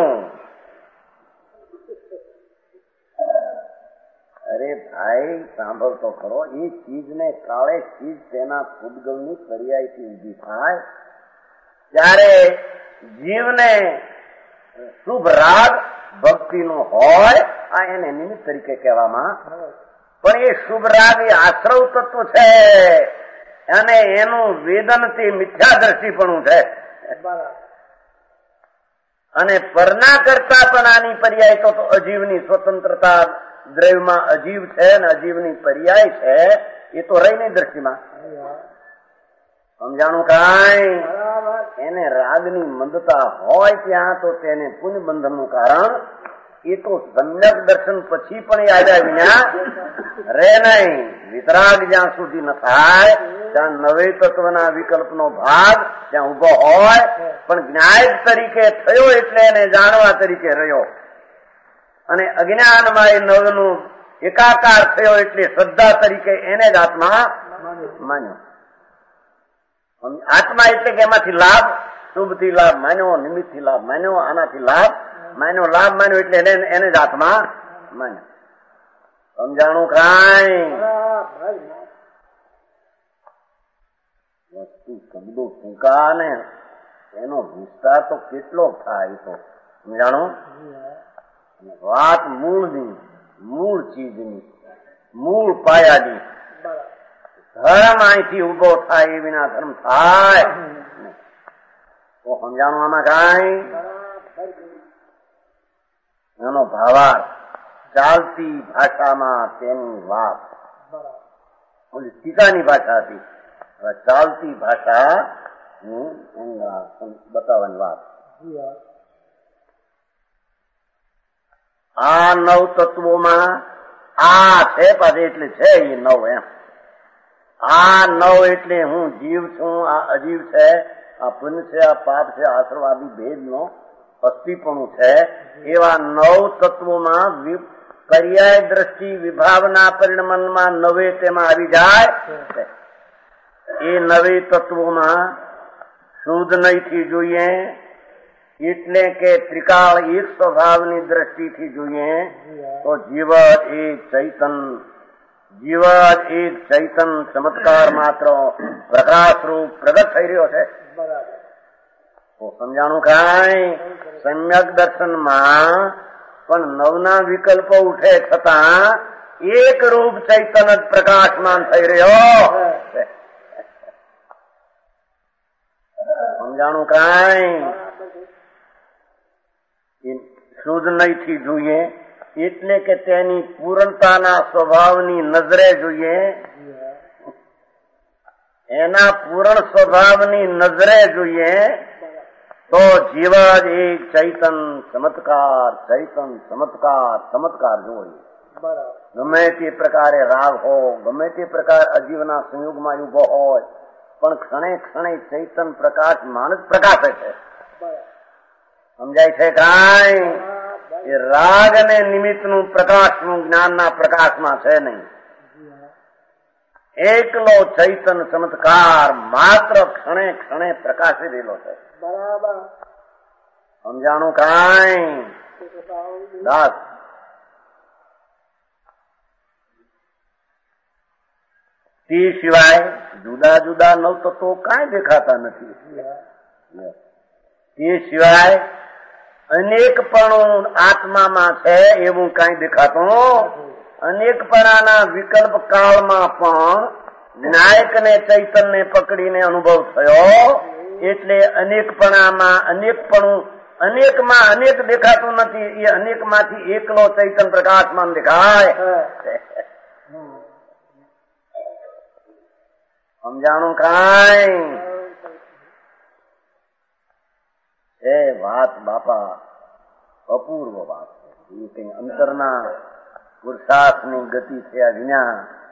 અરે ભાઈ સાંભળતો ખરો, એ ચીજને કાળે ચીજ તેના પૂતગલની પર્યાયથી ઊભી થાય ત્યારે જીવને શુભ રાગ ભક્તિનો હોય આ એને નિમિત્ત તરીકે કહેવામાં. પણ એ શુભ રાગ એ આશ્રવ તત્વ છે અને એનું વેદનથી મિથ્યા દ્રષ્ટિપણું છે. અને પરના કરતા પણ આની પર્યાય તો અજીવની સ્વતંત્રતા દ્રવ્યમાં અજીવ છે ને અજીવની પર્યાય છે એ તો રહીની દ્રષ્ટિમાં સમજાણું કાંઈ? એને રાગની મંદતા હોય ત્યાં તો તેને પુણ્ય બંધનનું કારણ એ તો સમ્યક દર્શન પછી પણ યાદ વિના રે નહીં. વિતરાગ જ્યાં સુધી ન થાય ત્યાં નવે તત્વના વિકલ્પનો ભાગ ત્યાં ઉભો હોય પણ જ્ઞાયક તરીકે થયો એટલે એને જાણવા તરીકે રહ્યો અને અજ્ઞાનમાં એ નવનું એકાકાર થયો એટલે શ્રદ્ધા તરીકે એને જ આત્મા માન્યો. આત્મા એટલે કે એમાંથી લાભ, શુભથી લાભ માન્યો, નિમિત્તથી લાભ માન્યો, આનાથી લાભ માન્યો, લાભ માન્યો એટલે એને એને જ આત્મા માન્યો. સમજાણું કાંઈ? વસ્તુ શબ્દો ટૂંકા ને એનો વિસ્તાર તો કેટલો થાય તો સમજાણું? વાત મૂળની, મૂળ ચીજની, મૂળ પાયાની. ધર્મ અહીંથી ઉભો થાય એ વિના ધર્મ થાય તો સમજાણું આમાં કાંઈ? એનો ભાવાર્થ ચાલતી ભાષામાં તેની વાત. ઓલી ટીકાની ભાષા હતી, ચાલતી ભાષા બતાવવાની વાત. આ નવ તત્વોમાં આ છે પાછે એટલે છે એ નવ એમ. આ નવ એટલે હું જીવ છું, આ અજીવ છે, આ પુણ્ય છે, આ પાપ છે, આશ્રવાદી ભેદનો અસ્તિપણું છે. એવા નવ તત્વોમાં પર્યાય દ્રષ્ટિ વિભાવના પરિણમનમાં નવે તેમાં આવી જાય. એ નવે તત્વોમાં શુદ્ધ નહીંથી જોઈએ એટલે કે ત્રિકાળ એક સ્વભાવની દ્રષ્ટિથી જોઈએ તો જીવ એક ચૈતન, જીવ એક ચૈતન ચમત્કાર માત્ર પ્રકાશ રૂપ પ્રગટ થઈ રહ્યો છે. તો સમજાણું કાંઈ? સમ્યક દર્શનમાં પણ નવના વિકલ્પો ઉઠે છતાં એક રૂપ ચૈતન જ પ્રકાશમાન થઈ રહ્યો. સમજાણું કાંઈ? શુદ્ધ નહીંથી જોઈએ એટલે કે તેની પૂર્ણતાના સ્વભાવની નજરે જોઈએ, એના પૂર્ણ સ્વભાવની નજરે જોઈએ તો જીવ જ એક ચૈતન ચમત્કાર, ચૈતન ચમત્કાર, ચમત્કાર જોઈએ. ગમે તે પ્રકારે રાગ હો, ગમે તે પ્રકાર અજીવના સંયોગમાં ઉભો હોય પણ ક્ષણે ક્ષણે ચૈતન પ્રકાશ માણસ પ્રકાશે છે. સમજાય છે કાંઈ? એ રાગ અને નિમિત્તનું પ્રકાશનું જ્ઞાનના પ્રકાશમાં છે નહીં. એકલો ચૈતન ચમત્કાર માત્ર ક્ષણે ક્ષણે પ્રકાશી રહેલો છે. બરાબર સમજાણું કાંઈ? દાસ તે સિવાય જુદા જુદા નવ તત્વો કાંઈ દેખાતા નથી. તે સિવાય અનેકપણું આત્મામાં છે એવું કાંઈ દેખાતું. અનેકપણાના વિકલ્પ કાળમાં પણ જ્ઞાયકને ચૈતનને પકડીને અનુભવ થયો એટલે અનેકપણામાં અનેકપણું, અનેકમાં અનેક દેખાતું નથી. એ અનેકમાંથી એકલો ચૈતન પ્રકાશમાન દેખાય. સમજાણું કાંઈ? એ વાત બાપા અપૂર્વ વાત છે. એ કઈ અંતરના પુરુષાર્થની ગતિ થયા વિના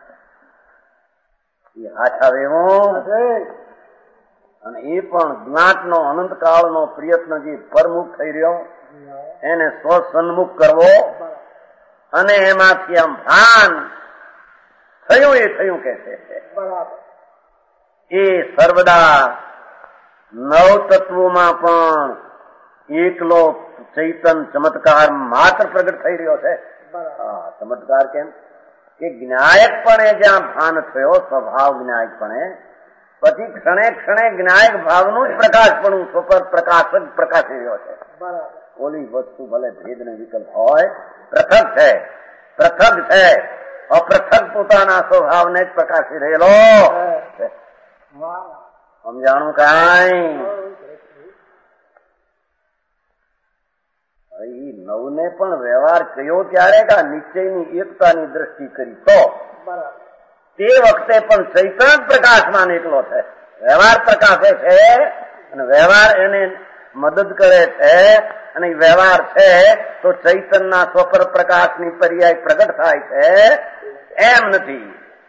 એ હાથાવે એવું. અને એ પણ જ્ઞાતનો અનંતકાળનો પ્રયત્ન જે પરમુખ થઈ રહ્યો એને સ્વસન્મુખ કરવો અને એમાંથી આમ ભાન થયું એ થયું કે છે એ સર્વદા નવ તત્વોમાં પણ એકલો ચૈતન ચમત્કાર માત્ર પ્રગટ થઈ રહ્યો છે. હા, ચમત્કાર કેમ કે જ્ઞાયકપણે જ્યાં ભાન થયો સ્વભાવ જ્ઞાયકપણે, પછી ક્ષણે ક્ષણે જ્ઞાયક ભાવનું જ પ્રકાશપણું સ્વપર પ્રકાશ જ પ્રકાશી રહ્યો છે. ઓલી વસ્તુ ભલે ભેદ ને વિકલ્પ હોય, પૃથક છે, પૃથક છે, અપૃથક પોતાના સ્વભાવને જ પ્રકાશી રહેલો છે. સમજાણું કાંઈ? નવને પણ વ્યવહાર કયો ત્યારે કે નિશ્ચયની એકતાની દ્રષ્ટિ કરી તો તે વખતે પણ ચૈતન્ય પ્રકાશમાં નીકળો છે. વ્યવહાર પ્રકાશે છે અને વ્યવહાર એને મદદ કરે છે અને વ્યવહાર છે તો ચૈતન્યના સ્વપર પ્રકાશની પર્યાય પ્રગટ થાય છે એમ નથી.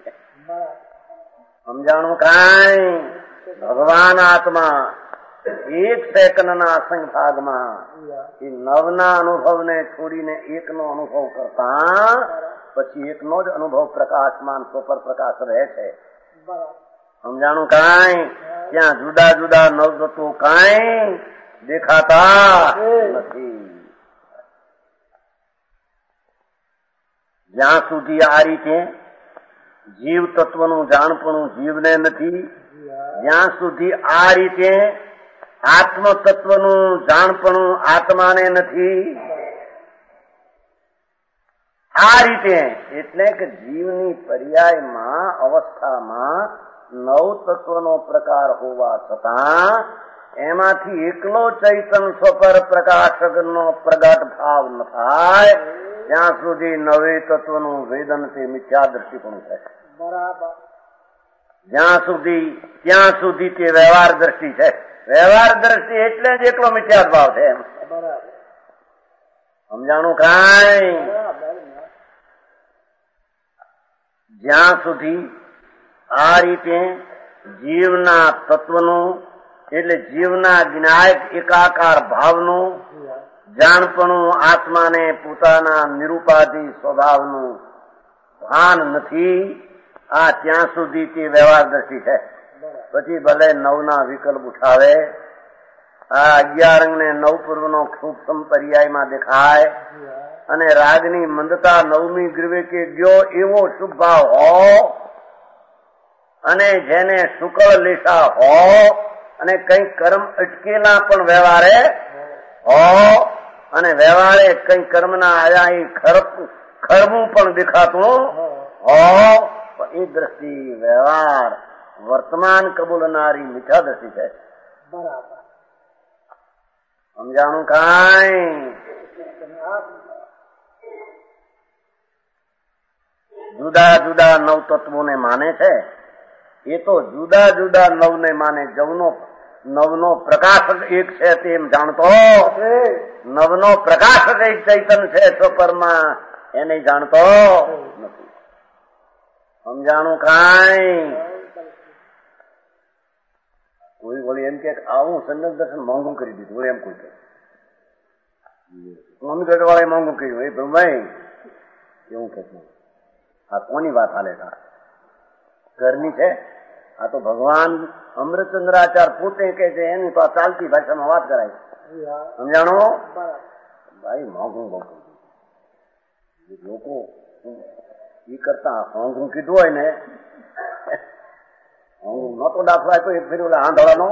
સમજાણું કાંઈ? ભગવાન આત્મા એક સેકન્ડના અસંગ ભાગમાં એ નવના અનુભવને છોડીને એકનો અનુભવ કરતા પછી એકનો જ અનુભવ પ્રકાશમાન સ્વપર પ્રકાશ રહે છે. સમજાણું કાંઈ? ત્યાં જુદા જુદા નવ તત્વો કાંઈ દેખાતા નથી. જ્યાં સુધી આ રીતે જીવ તત્વનું જાણપણું જીવને નથી, જ્યાં સુધી આ રીતે આત્મ તત્વનું જાણપણું આત્માને નથી, આ રીતે એટલે કે જીવની પર્યાયમાં અવસ્થામાં નવ તત્વનો પ્રકાર હોવા છતાં એમાંથી એકલો ચૈતન સ્વપર પ્રકાશકનો પ્રગટ ભાવ ન થાય ત્યાં સુધી નવે તત્વનું વેદન તે મિથ્યા દ્રષ્ટિપણું છે. બરાબર. જ્યાં સુધી ત્યાં સુધી તે વ્યવહાર દ્રષ્ટિ છે. વ્યવહાર દ્રષ્ટિ એટલે જ એકલો મિથ્યા ભાવ છે. સમજાણું કાંઈ? જ્યાં સુધી આ રીતે જીવના તત્વનું એટલે જીવના જ્ઞાયક એકાકાર ભાવનું જાણપણું આત્માને પોતાના નિરૂપાધિ સ્વભાવનું ભાન નથી, આ ત્યાં સુધી તે વ્યવહાર દ્રષ્ટિ છે. પછી ભલે નવના વિકલ્પ ઉઠાવે, આ અગિયાર અંગને નવ પૂર્વનો સૂક્ષ્મ પર્યાયમાં દેખાય અને રાગની મંદતા નવમી ગ્રીવે ગયો એવો શુભ ભાવ હો અને જેને શુક્લ લેશા હો અને કઈ કર્મ અટકેલા પણ વ્યવહારે હો અને વ્યવહારે કઈ કર્મના આયા એ ખરવું પણ દેખાતું હો, એ દ્રષ્ટિ વ્યવહાર વર્તમાન કબૂલનારી મીઠા દ્રષ્ટિ છે. બરાબર. સમજાણું કાંઈ? જુદા જુદા નવ તત્વોને માને છે એ તો જુદા જુદા નવને માને. જવનો નવનો પ્રકાશક એક છે તેમ જાણતો, નવનો પ્રકાશક એક ચૈતન છે સ્વપરમાં એને જાણતો નથી. સમજાણું કાંઈ? કોઈ વળી એમ કે આવું સમ્યક દર્શન મોંઘું કરી દીધું એમ કોઈ કે સ્વામી ગઢ વાળા મોંઘું કર્યું એ ભાઈ એવું કે આ કોની વાત હાલે છે? ઘરની છે? આ તો ભગવાન અમૃતચંદ્રાચાર પોતે કે છે એની તો આ ચાલતી ભાષામાં વાત કરાય. સમજાણો ભાઈ? મોંઘું બહુ લોકો એ કરતા મોંઘું કીધું હોય ને, મોંઘું નતો દાખલો આપ્યો એક ફેરી ઓલા આંધળાનો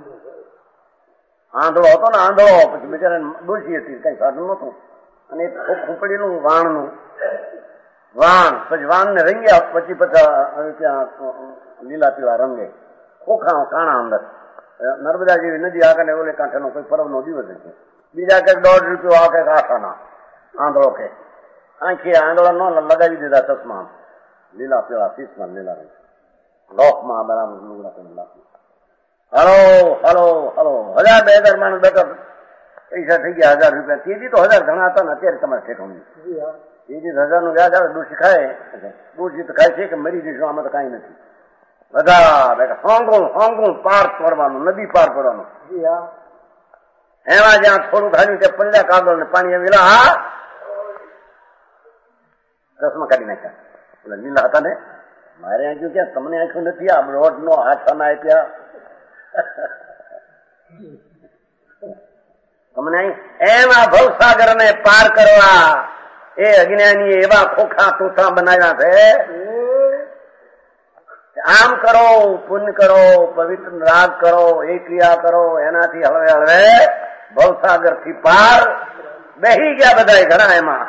આંધળો હતો ને, આંધળો પછી બિચારા ડોસી હતી કઈ સાધન નતું અને ખુંપડીનું વાણનું વાણ પછી વાણ ને રંગ્યા પછી પછી ત્યાં લીલા પીળા રંગે ખોખા કાણા અંદર નર્મદા જેવી નદી આગળ ઓલે કાંઠેનો કોઈ પર્વનો દિવસ છે. બીજા કઈક દોઢ રૂપિયો આ કઈક આખાના આંધળો કે આંખી આંધળા ન લગાવી દીધા ચશ્મા લીલા પીળા શીશમાં લીલા રંગ લોકમાં બરાબર લુગડા કરી લાગુ. હલો હલો હલો હજાર બે હજાર માણસ બેઠા પૈસા થઈ ગયા હજાર રૂપિયા. તેજી તો હજાર ઘણા હતા ને અત્યારે તમારે ઠેઠવણી તેજી હજાર નું વ્યાજ આવે. દોષી ખાય દોષી તો ખાય છે કે મરી જઈશું આમાં તો કઈ નથી. બધા બેઠા હોંગું હોંગું પાર પડવાનું, નદી પાર પડવાનું. એમાં જ્યાં થોડું ખાધું તે પંજા કાગળ ને પાણી એમ હા ચશ્મા કાઢી નાખ્યા. એટલે લીલા હતા ને મારે આંખ્યું ક્યાં તમને આંખ્યું નથી આ રોડ નો હાથાના આપ્યા તમને એમાં ભવસાગર ને પાર કરવા એ અજ્ઞાની એવા ખોખા તૂથા બનાવ્યા છે. આમ કરો, પુણ્ય કરો, પવિત્ર રાગ કરો, એ ક્રિયા કરો, એનાથી હળવે હળવે ભવસાગર થી પાર બેહી ગયા બધા ઘણા એમાં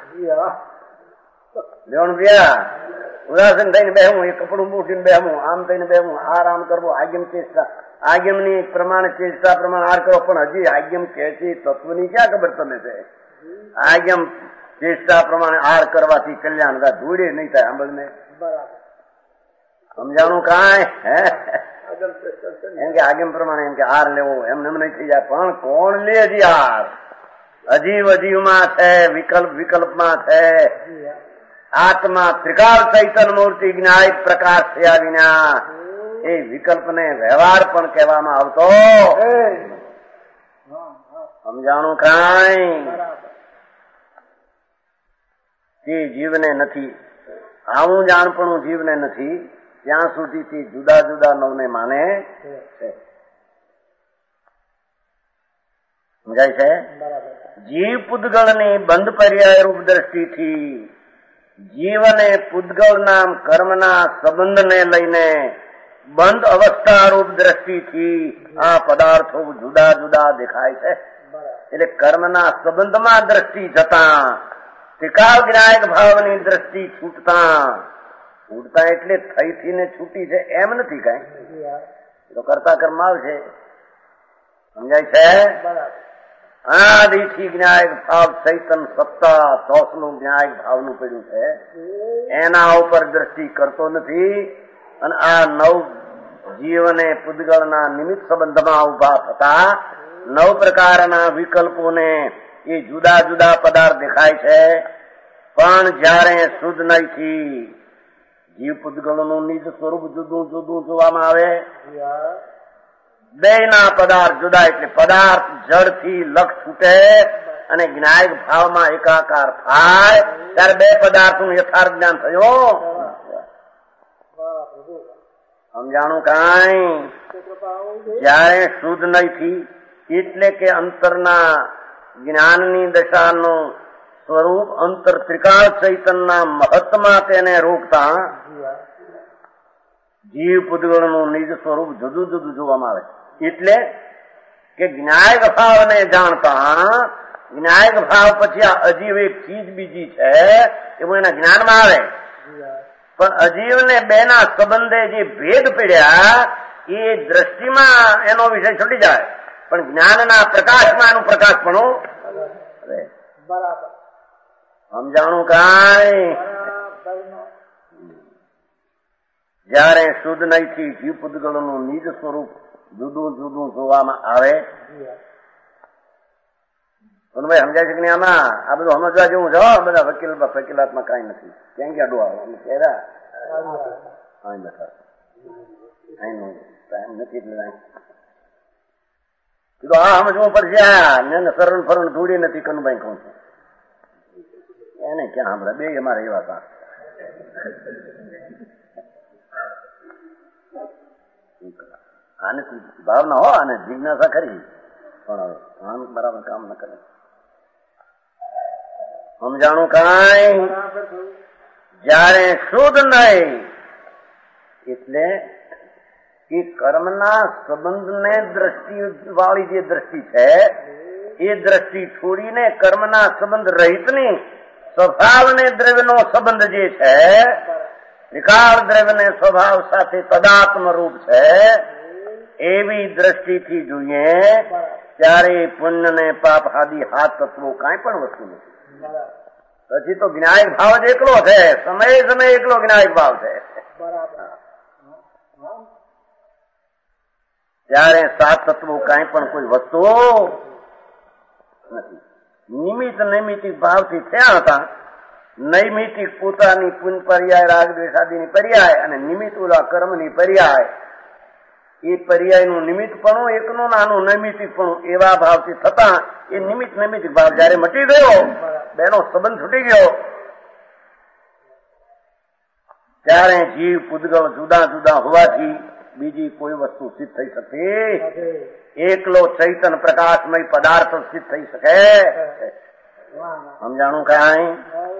લેવણ ગયા ઉદાસીન થઈને બેહવું, એ કપડું મૂકીને બેહવું, આમ થઈને બેહવું, આરામ કરવો, આજ્ઞમ ચેષ્ટા આજ્ઞમની પ્રમાણે ચેષ્ટા પ્રમાણે આર કરો. પણ હજી આજ્ઞમ કે છે તત્વની ક્યાં ખબર તમે છે? આજ્ઞમ ચેષ્ટા પ્રમાણે આર કરવાથી કલ્યાણ થાય, ધૂળે નહીં થાય. સાંભળ ને સમજાણું કાંઈ એમ કે આજ્ઞમ પ્રમાણે એમ કે આર લેવો એમને એમ નહીં થઈ જાય. પણ કોણ લે હજી આર? અજીવ અજીવમાં છે, વિકલ્પ વિકલ્પમાં છે. આત્મા ત્રિકાળ ચૈતન્ય મૂર્તિ જ્ઞાય પ્રકાશ થયા વિના એ વિકલ્પને વ્યવહાર પણ કહેવામાં આવતો સમજાણું કાંઈ તે જીવને નથી. આવું જાણપણું જીવને નથી ત્યાં સુધી તે જુદા જુદા નવને માને છે. સમજાય છે? જીવ પૂતગળની બંધ પર્યાય રૂપ દ્રષ્ટિથી જીવને પૂતગળ નામ કર્મના સંબંધને લઈને બંધ અવસ્થા રૂપ દ્રષ્ટિથી આ પદાર્થો જુદા જુદા દેખાય છે. એટલે કર્મના સંબંધમાં દ્રષ્ટિ જતા ત્રિકાળ જ્ઞાયક ભાવની દ્રષ્ટિ છૂટતા છૂટતા એટલે થઈથી ને છૂટી છે એમ નથી કઈ તો કરતા કર્મ આવશે. સમજાય છે? આદિથી જ્ઞાયક ભાવ ચૈતન સત્તા ચોસનું જ્ઞાયક ભાવનું પડ્યું છે એના ઉપર દ્રષ્ટિ કરતો નથી. અને આ નવ જીવને પૂતગળના નિમિત્ત સંબંધમાં ઉભા થતા નવ પ્રકારના વિકલ્પોને એ જુદા જુદા પદાર્થ દેખાય છે. પણ જયારે શુદ્ધ નહીંથી જીવ પૂતગળનું નિજ સ્વરૂપ જુદું જુદું જોવામાં આવે, બે ના પદાર્થ જુદા એટલે પદાર્થ જડથી લક્ષ છૂટે અને જ્ઞાયક ભાવમાં એકાકાર થાય ત્યારે બે પદાર્થનું યથાર્થ જ્ઞાન થયું. સમજાણું કાંઈ? જયારે શુદ્ધ નહીંથી એટલે કે અંતરના જ્ઞાનની દશાનું સ્વરૂપ અંતર ત્રિકાળ ચૈતનના મહત્તમાં તેને રોકતા જીવ પૂતગળનું નિજ સ્વરૂપ જુદું જુદું જોવામાં આવે. એટલે કે જ્ઞાયક ભાવને જાણતા જ્ઞાયક ભાવ પછી આ અજીવ એક ચીજ બીજી છે એવું એના જ્ઞાનમાં આવે. પણ અજીવને બેના સંબંધે જે ભેદ પડ્યા એ દ્રષ્ટિમાં એનો વિષય છૂટી જાય, પણ જ્ઞાનના પ્રકાશમાં એનું પ્રકાશપણું બરાબર. સમજાણું કાંઈ? જયારે શુદ્ધ નહીંથી જીવ પૂતગળનું નિજ સ્વરૂપ જુદું જુદું જોવામાં આવે. ભાઈ સમજાય છે કે નહીં? આમાં આ બધું સમજવા જેવું છે. બધા વકીલ વકીલાતમાં કઈ નથી. ક્યાં ક્યાં ડોળા કહેરા ટાઈમ નથી એટલે કીધું આ સમજવું પડશે. શરણ ફરણ ધૂળી નથી કનુભાઈ કહું છું એને ક્યાં સાંભળે બે અમારે એવા હતા. આને ભાવના હો અને જિજ્ઞાસા ખરી પણ હવે આમ બરાબર કામ ન કરે. સમજાણું કાંઈ? જયારે શુદ્ધ નહીં એટલે એ કર્મના સંબંધને દ્રષ્ટિ વાળી જે દ્રષ્ટિ છે એ દ્રષ્ટિ છોડીને કર્મના સંબંધ રહિતની સ્વભાવને દ્રવ્યનો સંબંધ જે છે વિકાર દ્રવ્યને સ્વભાવ સાથે તદાત્મ રૂપ છે એવી દ્રષ્ટિથી જોઈએ ત્યારે પુણ્ય ને પાપ આદિ હાથ તત્વો કાંઈ પણ વસ્તુ નથી. પછી તો જ્ઞાયક ભાવ જ એકલો છે, સમય સમય એકલો જ્ઞાયક ભાવ છે. ત્યારે સાત તત્વો કાંઈ પણ કોઈ વસ્તુ નથી. નિમિત્ત નૈમિતિક ભાવથી થયા હતા. નૈમિતિક પોતાની પુન પર્યાય રાગ દ્વેષાદીની પર્યાય અને નિમિત્ત ઓલા કર્મની પર્યાય એ પર્યાયનું નિમિત્તપણું એકનું નાનું નૈમિતિકપણું એવા ભાવથી થતા એ નિમિત્ત નૈમિતિક ભાવ જયારે મટી ગયો, બેનો સંબંધ છૂટી ગયો, ત્યારે જીવ પૂદગલ જુદા જુદા હોવાથી બીજી કોઈ વસ્તુ સિદ્ધ થઈ શકે, એકલો ચૈતન પ્રકાશમય પદાર્થ સિદ્ધ થઈ શકે. સમજાણું કઈ?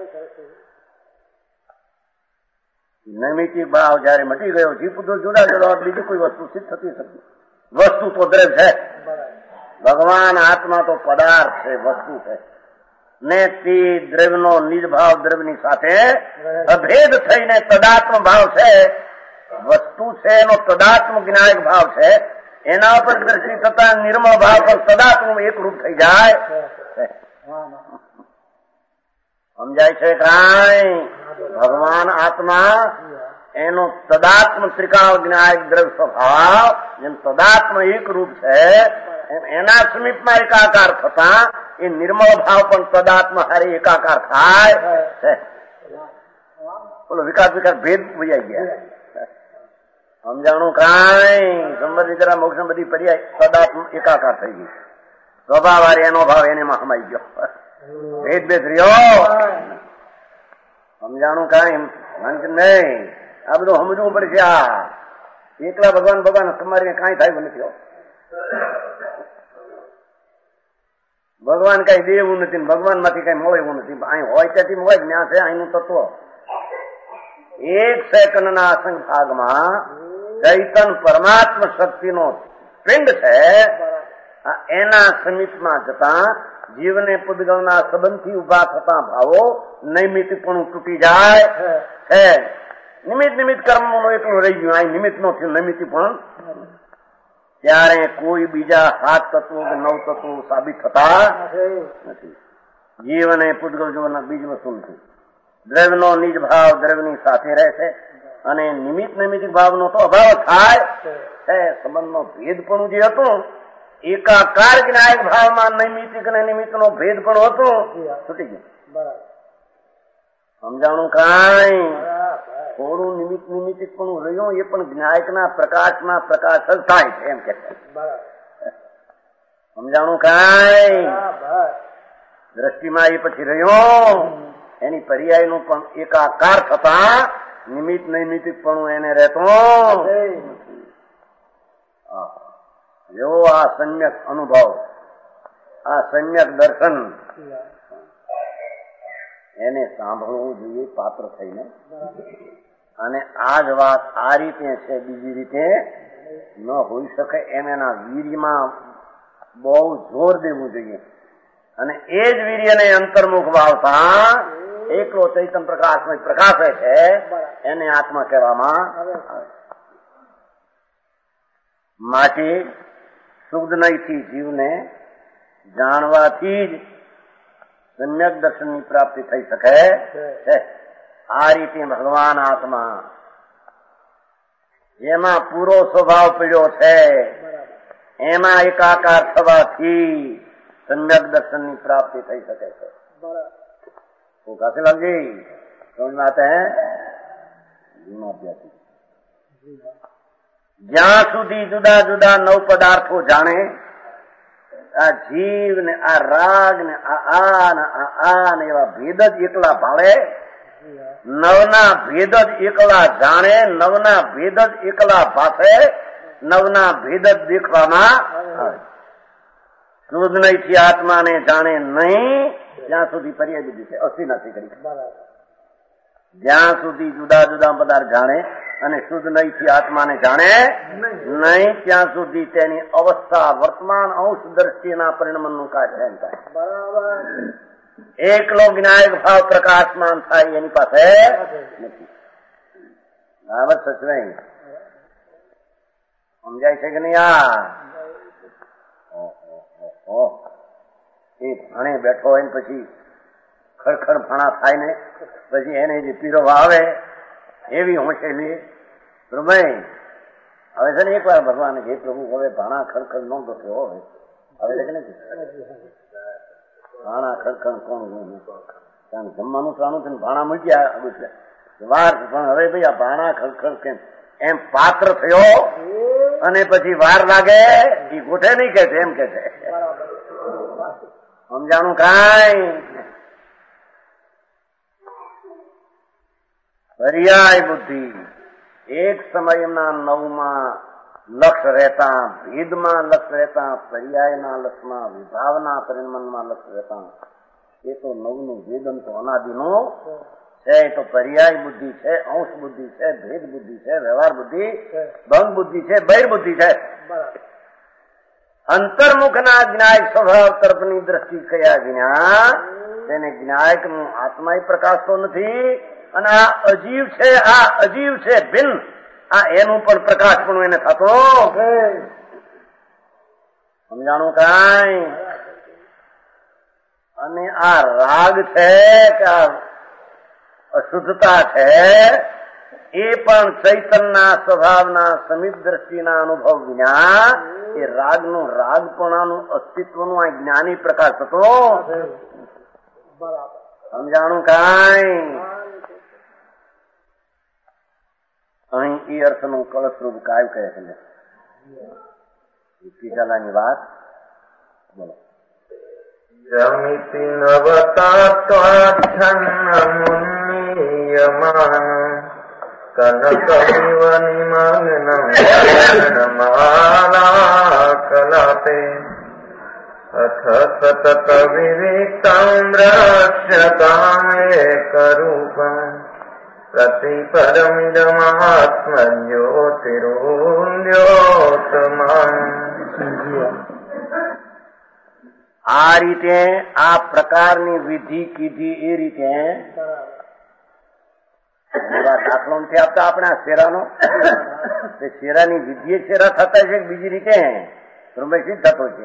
નૈમિતિક ભાવ જયારે મટી ગયો, જીવ પૂદગલ જુદા જુદા, બીજી કોઈ વસ્તુ સિદ્ધ થતી શકે. વસ્તુ તો દ્રવ્ય છે, ભગવાન આત્મા તો પદાર્થ છે, વસ્તુ છે ને તે દ્રવ્યનો નિજ ભાવ દ્રવ્યની સાથે અભેદ થઈને તદાત્મ ભાવ છે, વસ્તુ છે એનો તદાત્મ જ્ઞાયક ભાવ છે, એના પર દ્રષ્ટિ થતા નિર્મળ ભાવ પર તદાત્મ એક રૂપ થઈ જાય. સમજાય છે કાંઈ? ભગવાન આત્મા એનો તદાત્મ ત્રિકાળ જ્ઞાયક દ્રવ્ય સ્વભાવ જેમ તદાત્મ એક રૂપ છે એમ એના સમીપમાં એકાકાર થતા એ નિર્મળ ભાવ પણ તદાત્મ હારે એકાકાર થાય છે. બોલો વિકાસ વિકાસ ભેદ વૈયા ગયા. સમજાણું કાંઈ? સંબંધ વિચારા મોક્ષ બધી પર્યાય તદાત્મ એકાકાર થઈ ગઈ, સ્વભાવ હારે એનો ભાવ એને માં સમાઈ ગયો, ભેદ ભેદ રહ્યો. સમજાણું કાંઈ? નહીં, આ બધું સમજવું પડશે. આ એકલા ભગવાન ભગવાન તમારી કાંઈ થાય નથી. ભગવાન કઈ દેવું નથી, ભગવાન માંથી કઈ મળે એવું નથી. અહીં હોય ત્યાંથી મળે, જ્ઞાન છે અહીંનું તત્વ. એક સેકન્ડ ના અસંગ ભાગમાં ચૈતન પરમાત્મ શક્તિનો પિંડ છે, એના સમીપમાં જતા જીવને પૂદગલના સંબંધથી ઉભા થતા ભાવો નૈમિતિકપણું તૂટી જાય છે. નિમિત્ત નિમિત્ત કર્મનું એકલું રહી ગયું, અહીં નિમિત્ત નો થયું નૈમિતિકપણ. ત્યારે કોઈ બીજા સાત તત્વો કે નવ તત્વો સાબિત થતા નથી. જીવ અને પૂદગલ જોવાના બીજ વસ્તુ નથી. દ્રવ્યનો નિજ ભાવ દ્રવ્યની સાથે રહે છે અને નિમિત્ત નૈમિતિક ભાવનો તો અભાવ થાય છે. સંબંધનો ભેદ પણ જે હતું એકાકાર જ્ઞાયક ભાવમાં નૈમિતિક અને નિમિત્તનો ભેદ પણ હતો, છૂટી ગયું. સમજાણું કાંઈ? થોડું નિમિત્ત નિમિત્તિક પણ રહ્યું એ પણ જ્ઞાયકના પ્રકાશના પ્રકાશ જ થાય છે એમ કે. સમજાણું કાંઈ? દ્રષ્ટિમાં એ પછી રહ્યો એની પર્યાયનું પણ એકાકાર થતા નિમિત્ત નૈમિતિક પણ એને રહેતો. જો આ સમ્યક અનુભવ, આ સમ્યક દર્શન એને સાંભળવું જોઈએ પાત્ર થઈને. અને આ જ વાત આ રીતે છે, બીજી રીતે ન હોઈ શકે એમ એના વીર્યમાં બહુ જોર દેવું જોઈએ. અને એ જ વીર્યને અંતર્મુખ વાવતા એકલો ચૈતન પ્રકાશ પ્રકાશે છે એને આત્મા કહેવામાં આવે. માટે શુદ્ધ નહીથી જીવને જાણવાથી જ સમ્યક દર્શનની પ્રાપ્તિ થઈ શકે છે. આ રીતે ભગવાન આત્મા જેમાં પૂરો સ્વભાવ પડ્યો છે એમાં એકાકાર થવાથી સમ્યક દર્શનની પ્રાપ્તિ થઈ શકે છે. वो कैसे लग गई? समझ में आते हैं? જ્યાં સુધી જુદા જુદા નવ પદાર્થો જાણે, આ જીવ ને આ રાગ ને આ આ ને આ આ ને એવા ભેદ જ એકલા ભાળે, નવના ભેદ જ એકલા જાણે, નવના ભેદ જ એકલા ભાષે, નવના ભેદ જ દેખવામાં આવે. શુદ્ધ નહીંથી આત્માને જાણે નહીં ત્યાં સુધી પર્યાય બુદ્ધિ છે, અસ્થિ નથી કરી. જ્યાં સુધી જુદા જુદા પદાર્થ જાણે અને શુદ્ધ નહીંથી આત્માને જાણે નહીં ત્યાં સુધી તેની અવસ્થા વર્તમાન અંશ દ્રષ્ટિના પરિણમનનું કાર્ય થાય. એકલો જ્ઞાયક ભાવ પ્રકાશમાન થાય એની પાસે નથી. બરાબર સચવાય? સમજાય છે કે નહીં? આ એ ભાણે બેઠો હોય ને પછી ખડખડ ભાણા થાય ને પછી એને જે પીરવા આવે એવી હોંશેલી પ્રમેય હવે છે ને. એક વાર ભગવાન હે પ્રભુ હવે ભાણા ખડખડ નો તો થયો હવે હવે છે કે નથી? ભાણા ખડખડ કોણ કારણ જમવાનું ચાનું છે ને ભાણા મૂક્યા વાર પણ હવે ભાઈ આ ભાણા ખડખડ કેમ એમ પાત્ર થયો અને પછી વાર લાગે એ ગોઠે નહીં કે છે એમ કે છે. સમજાણું કાંઈ? પર્યાય બુદ્ધિ એક સમયના નવમાં લક્ષ રહેતા, ભેદમાં લક્ષ રહેતા, પર્યાયના લક્ષમાં, વિભાવના પરિણમનમાં લક્ષ રહેતા, એ તો નવનું વેદન તો અનાદિનું છે. એ તો પર્યાય બુદ્ધિ છે, અંશ બુદ્ધિ છે, ભેદ બુદ્ધિ છે, વ્યવહાર બુદ્ધિ, ભંગ બુદ્ધિ છે, બહિર બુદ્ધિ છે. અંતર્મુખના જ્ઞાયક સ્વભાવ તરફની દ્રષ્ટિ કયા વિના તેને જ્ઞાયકનું આત્મા પ્રકાશતો નથી. અને આ અજીવ છે, આ અજીવ છે ભિન્ન, આ એનું પણ પ્રકાશ પણ એને થતો. સમજાણું કાંઈ? અને આ રાગ છે કે આ અશુદ્ધતા છે એ પણ ચૈતનના સ્વભાવના સમીપ દ્રષ્ટિના અનુભવ વિના એ રાગનું રાગપણાનું અસ્તિત્વનું આ જ્ઞાની પ્રકાશ થતો. સમજાણું કાંઈ? અહીં એ અર્થનું કળશરૂપ કાય કહે છે. પીઠાલાની વાત બોલો. જમિતિ નવતાત્વાચ્છન્નમુન્નીયમાન કનકમિવ નિમગ્નમાલા કલાપે અથ સતત વિવિક્તં દ્રશ્યતામ એકરૂપં પ્રતિપદમિદમાત્મજ્યોતિરુલ્યોતમં. આ રીતે આ પ્રકારની વિધિ કીધી એ રીતે દાખલો નથી આપતા આપણે આ શેરાનો. શેરાની વિધિ શેરા થતા છે બીજી રીતે રમેશી થતો છે.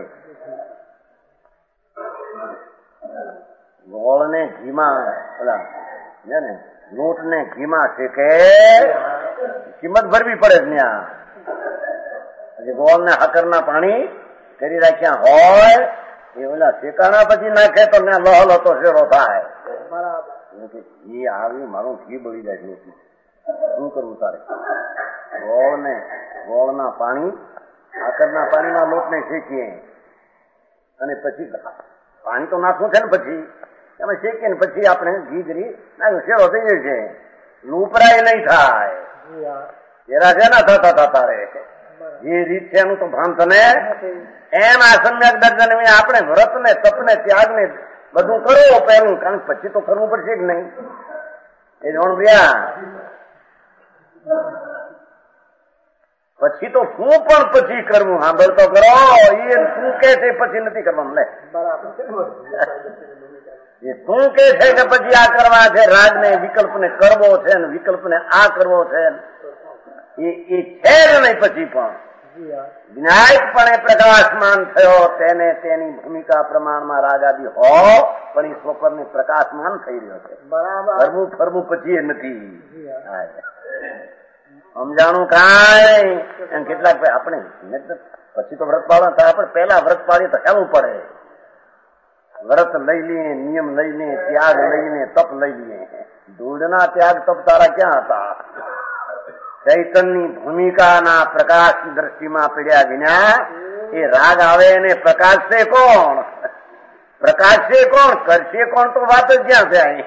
ગોળ ને ઘીમાં ઓલા ને લોટ ને ઘીમાં શેકે કિંમત ભરવી પડે છે ત્યાં. પછી ગોળ ને હકરના પાણી કરી રાખ્યા હોય એ ઓલા શેકાણા પછી નાખે તો ત્યાં લહલ હતો શેરો થાય. ઘી આવી મારું ઘી બળી જાય છે, શું કરવું તારે? ગોળ ને ગોળના પાણી આકરના પાણીના લોટ ને શેકીએ અને પછી પાણી તો નાખવું છે ને, પછી અમે શેકીએ ને પછી આપણે ઘી કરી નાખ્યું શેરો થઈ જાય છે. લૂપરાય નહીં થાય. જરા છે ના થતા થતા તારે જે રીત છે એનું તો ભાન તને એમ આ સમ્યક દર્શન આપણે વ્રત ને તપ ને ત્યાગ ને બધું કરવું પહેલું, કારણ પછી તો કરવું પડશે કે નહીં? એ જોણ ભ્યા પછી તો શું પણ પછી કરવું સાંભળતો કરો. એ શું કે છે પછી નથી કરવાનું. લે એ શું કે છે કે પછી આ કરવા છે, રાગ ને વિકલ્પ ને કરવો છે ને વિકલ્પ ને આ કરવો છે એ છે જ નહીં. પછી પણ જ્ઞાયકપણે પ્રકાશમાન થયો તેને તેની ભૂમિકા પ્રમાણમાં રાગ આદિ હો પણ એ સ્વપરને પ્રકાશમાન થઈ રહ્યો છે. ફરવું ફરવું પછી એ નથી. સમજાણું કાંઈ? એમ કેટલાક આપણે પછી તો વ્રત પાડવા થાય, આપણે પેલા વ્રત પાડીએ તો હેવું પડે. વ્રત લઈ લઈએ, નિયમ લઈ લઈએ, ત્યાગ લઈ લઈએ, તપ લઈ લઈએ. ધૂળના ત્યાગ તપ તારા ક્યાં હતા? ચૈતનની ભૂમિકાના પ્રકાશ દ્રષ્ટિમાં પીડ્યા વિના એ રાગ આવે એને પ્રકાશશે કોણ? પ્રકાશશે કોણ? કરશે કોણ? તો વાત જ ક્યાં થાય?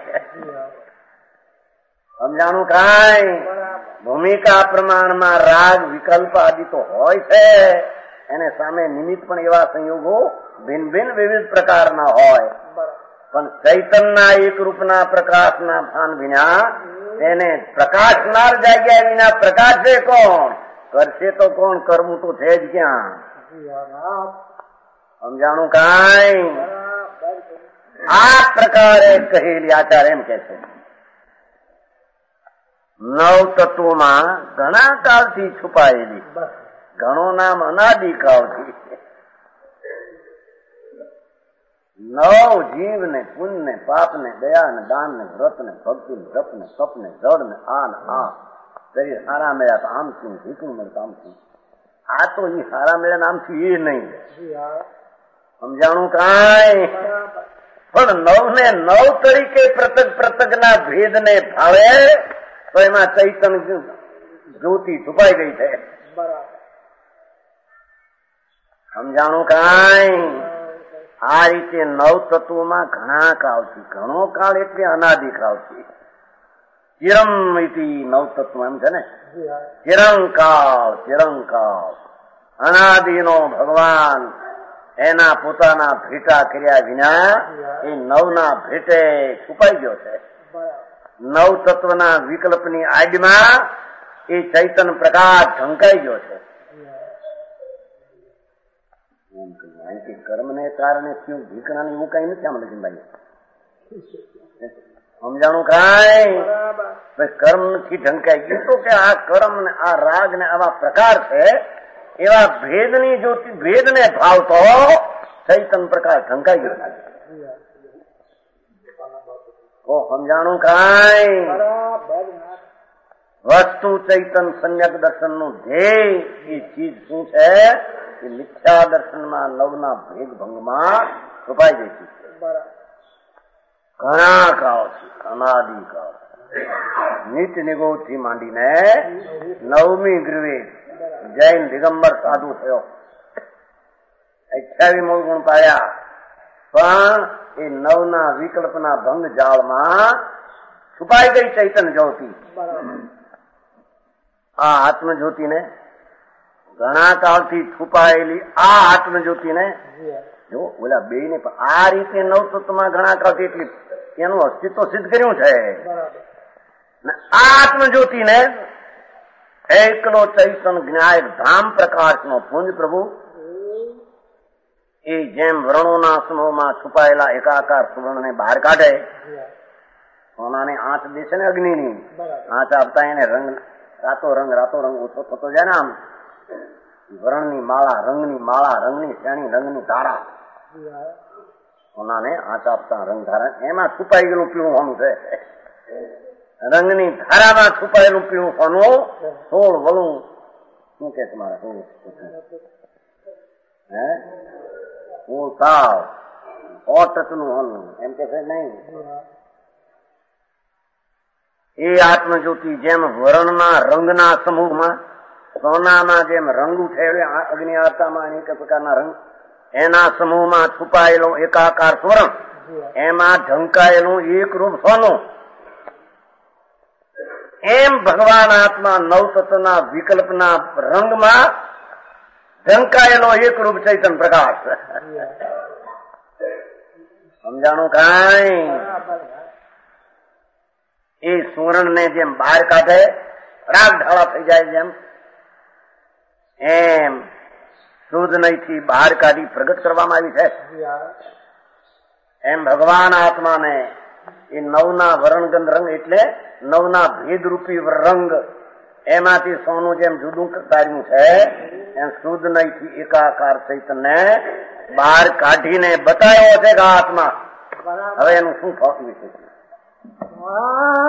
સમજાણું કાંઈ? ભૂમિકા પ્રમાણમાં રાગ વિકલ્પ આદિ તો હોય છે, એને સામે નિમિત્ત પણ એવા સંયોગો ભિન્ન ભિન્ન વિવિધ પ્રકારના હોય, પણ ચૈતનના એક રૂપના પ્રકાશના ભાન વિના તેને પ્રકાશનાર જાગ્યા વિના પ્રકાશે કોણ? કરશે તો કોણ? કરવું તો છે જ ક્યાં? સમજાણું કાંઈ? આ પ્રકારે કહેલી આચાર એમ કે છે નવ તત્વોમાં ઘણા કાળથી છુપાયેલી, ઘણો નામ અનાદિકાળથી નવ જીવ ને પુણ્ય ને પાપ ને દયા ને દાન ને વ્રત ને ભક્તિ ને જપ ને તપ ને જળ ને આ ને આ શરીર હારા મળ્યા તો આમ છું, ભીખું મળે તો આમ છું. આ તો એ હારા મળ્યા આમ છું એ નહીં. સમજાણું કાંઈ? પણ નવ ને નવ તરીકે પૃથક પૃથક ના ભેદ ને ભાવે તો એમાં ચૈતન જ્યોતિ છુપાઈ ગઈ છે. સમજાણું કાંઈ? આ રીતે નવ તત્વોમાં ઘણા કાળથી, ઘણો કાળ એટલે અનાદિકાળથી, ચિરમ ઇતિ નવ તત્વ એમ છે ને, ચિરંકાળ ચિરંકાળ અનાદિનો ભગવાન એના પોતાના ભેટા કર્યા વિના એ નવના ભેટે છુપાઈ ગયો છે. નવ તત્વના વિકલ્પની આડમાં એ ચૈતન પ્રકાશ ઢંકાઈ ગયો છે. કર્મને કારણે શું ભીકણાની હું કઈ નથી આમ લખીભાઈ સમજાણું કાંઈ? કર્મ થી ઢંકાઈ ગયું તો કે આ કર્મ ને આ રાગ ને આવા પ્રકાર છે, એવા ભેદની જ્યોતિ ભેદને ભાવતો ચૈતન પ્રકાશ ઢંકાઈ ગયો. ઓ સમજાણું કાંઈ? વસ્તુ ચૈતન સમ્યક દર્શન નું ધ્યેય એ ચીજ શું છે? એ મિથ્યા દર્શનમાં નવના ભેદ ભંગમાં છુપાઈ ગઈ છે. ઘણા કાળ છે, અનાદિકાળ, નિત્ય નિગોધ થી માંડીને નવમી ગૃહે જૈન દિગંબર સાધુ થયો, અઠ્યાવી મૂળ ગુણ પાયા, પણ એ નવના વિકલ્પના ભંગ જાળમાં છુપાઈ ગઈ ચૈતન જ્યોતિ. આ આત્મજ્યોતિને ઘણા કાળથી છુપાયેલી આ આત્મજ્યોતિને જો ઓલા બે ને આ રીતે નવ તત્વમાં ઘણા કાળથી એટલી એનું અસ્તિત્વ સિદ્ધ કર્યું છે. આ આત્મજ્યોતિને એકલો ચૈતન જ્ઞાયક ધામ પ્રકાશનો પુંજ પ્રભુ એ જેમ વર્ણોના સમૂહમાં છુપાયેલા એકાકાર સુવર્ણને બહાર કાઢે, સોનાને આંચ દેશે ને અગ્નિની આંચ આપતા એને રંગ રાતો રંગ રાતો રંગ ઓછો થતો જાય ને, આમ વર્ણની માળા, રંગની માળા, રંગની શ્રેણી, રંગની ધારા, સોનાને આંચ આપતા રંગ ધારા, એમાં છુપાઈ ગયેલું પીળું હોનું છે. રંગની ધારામાં છુપાયેલું પીળું સોનું સોળ વલું શું કે તમારા સોળ હે સોળ સાવ સો ટચનું હોનું એમ કે છે નહીં. એ આત્મજ્યોતિ જેમ વર્ણના રંગના સમૂહમાં સોનામાં જેમ રંગ ઉઠેલો અગ્નિ આરતામાં અનેક પ્રકારના રંગ એના સમૂહમાં છુપાયેલો એકાકાર સ્વરણ, એમાં ઢંકાયેલું એક રૂપ સોનું, એમ ભગવાન આત્મા નવ તત્વના વિકલ્પના રંગમાં ઢંકાયેલો એક રૂપ ચૈતન પ્રકાશ. સમજાણું કાંઈ? એ સુવર્ણ ને જેમ બહાર કાઢે રાગ ઢાળા થઈ જાય જેમ, એમ શુદ્ધ નહીથી બહાર કાઢી પ્રગટ કરવામાં આવી છે. એમ ભગવાન આત્માને એ નવના વર્ણગંધ રંગ એટલે નવના ભેદરૂપી રંગ એમાંથી સોનું જેમ જુદું કાઢ્યું છે, એમ શુદ્ધ નહીથી એકાકાર ચૈતન્ય બહાર કાઢીને બતાવ્યો છે કે આત્મા. હવે એનું શું થતું છે?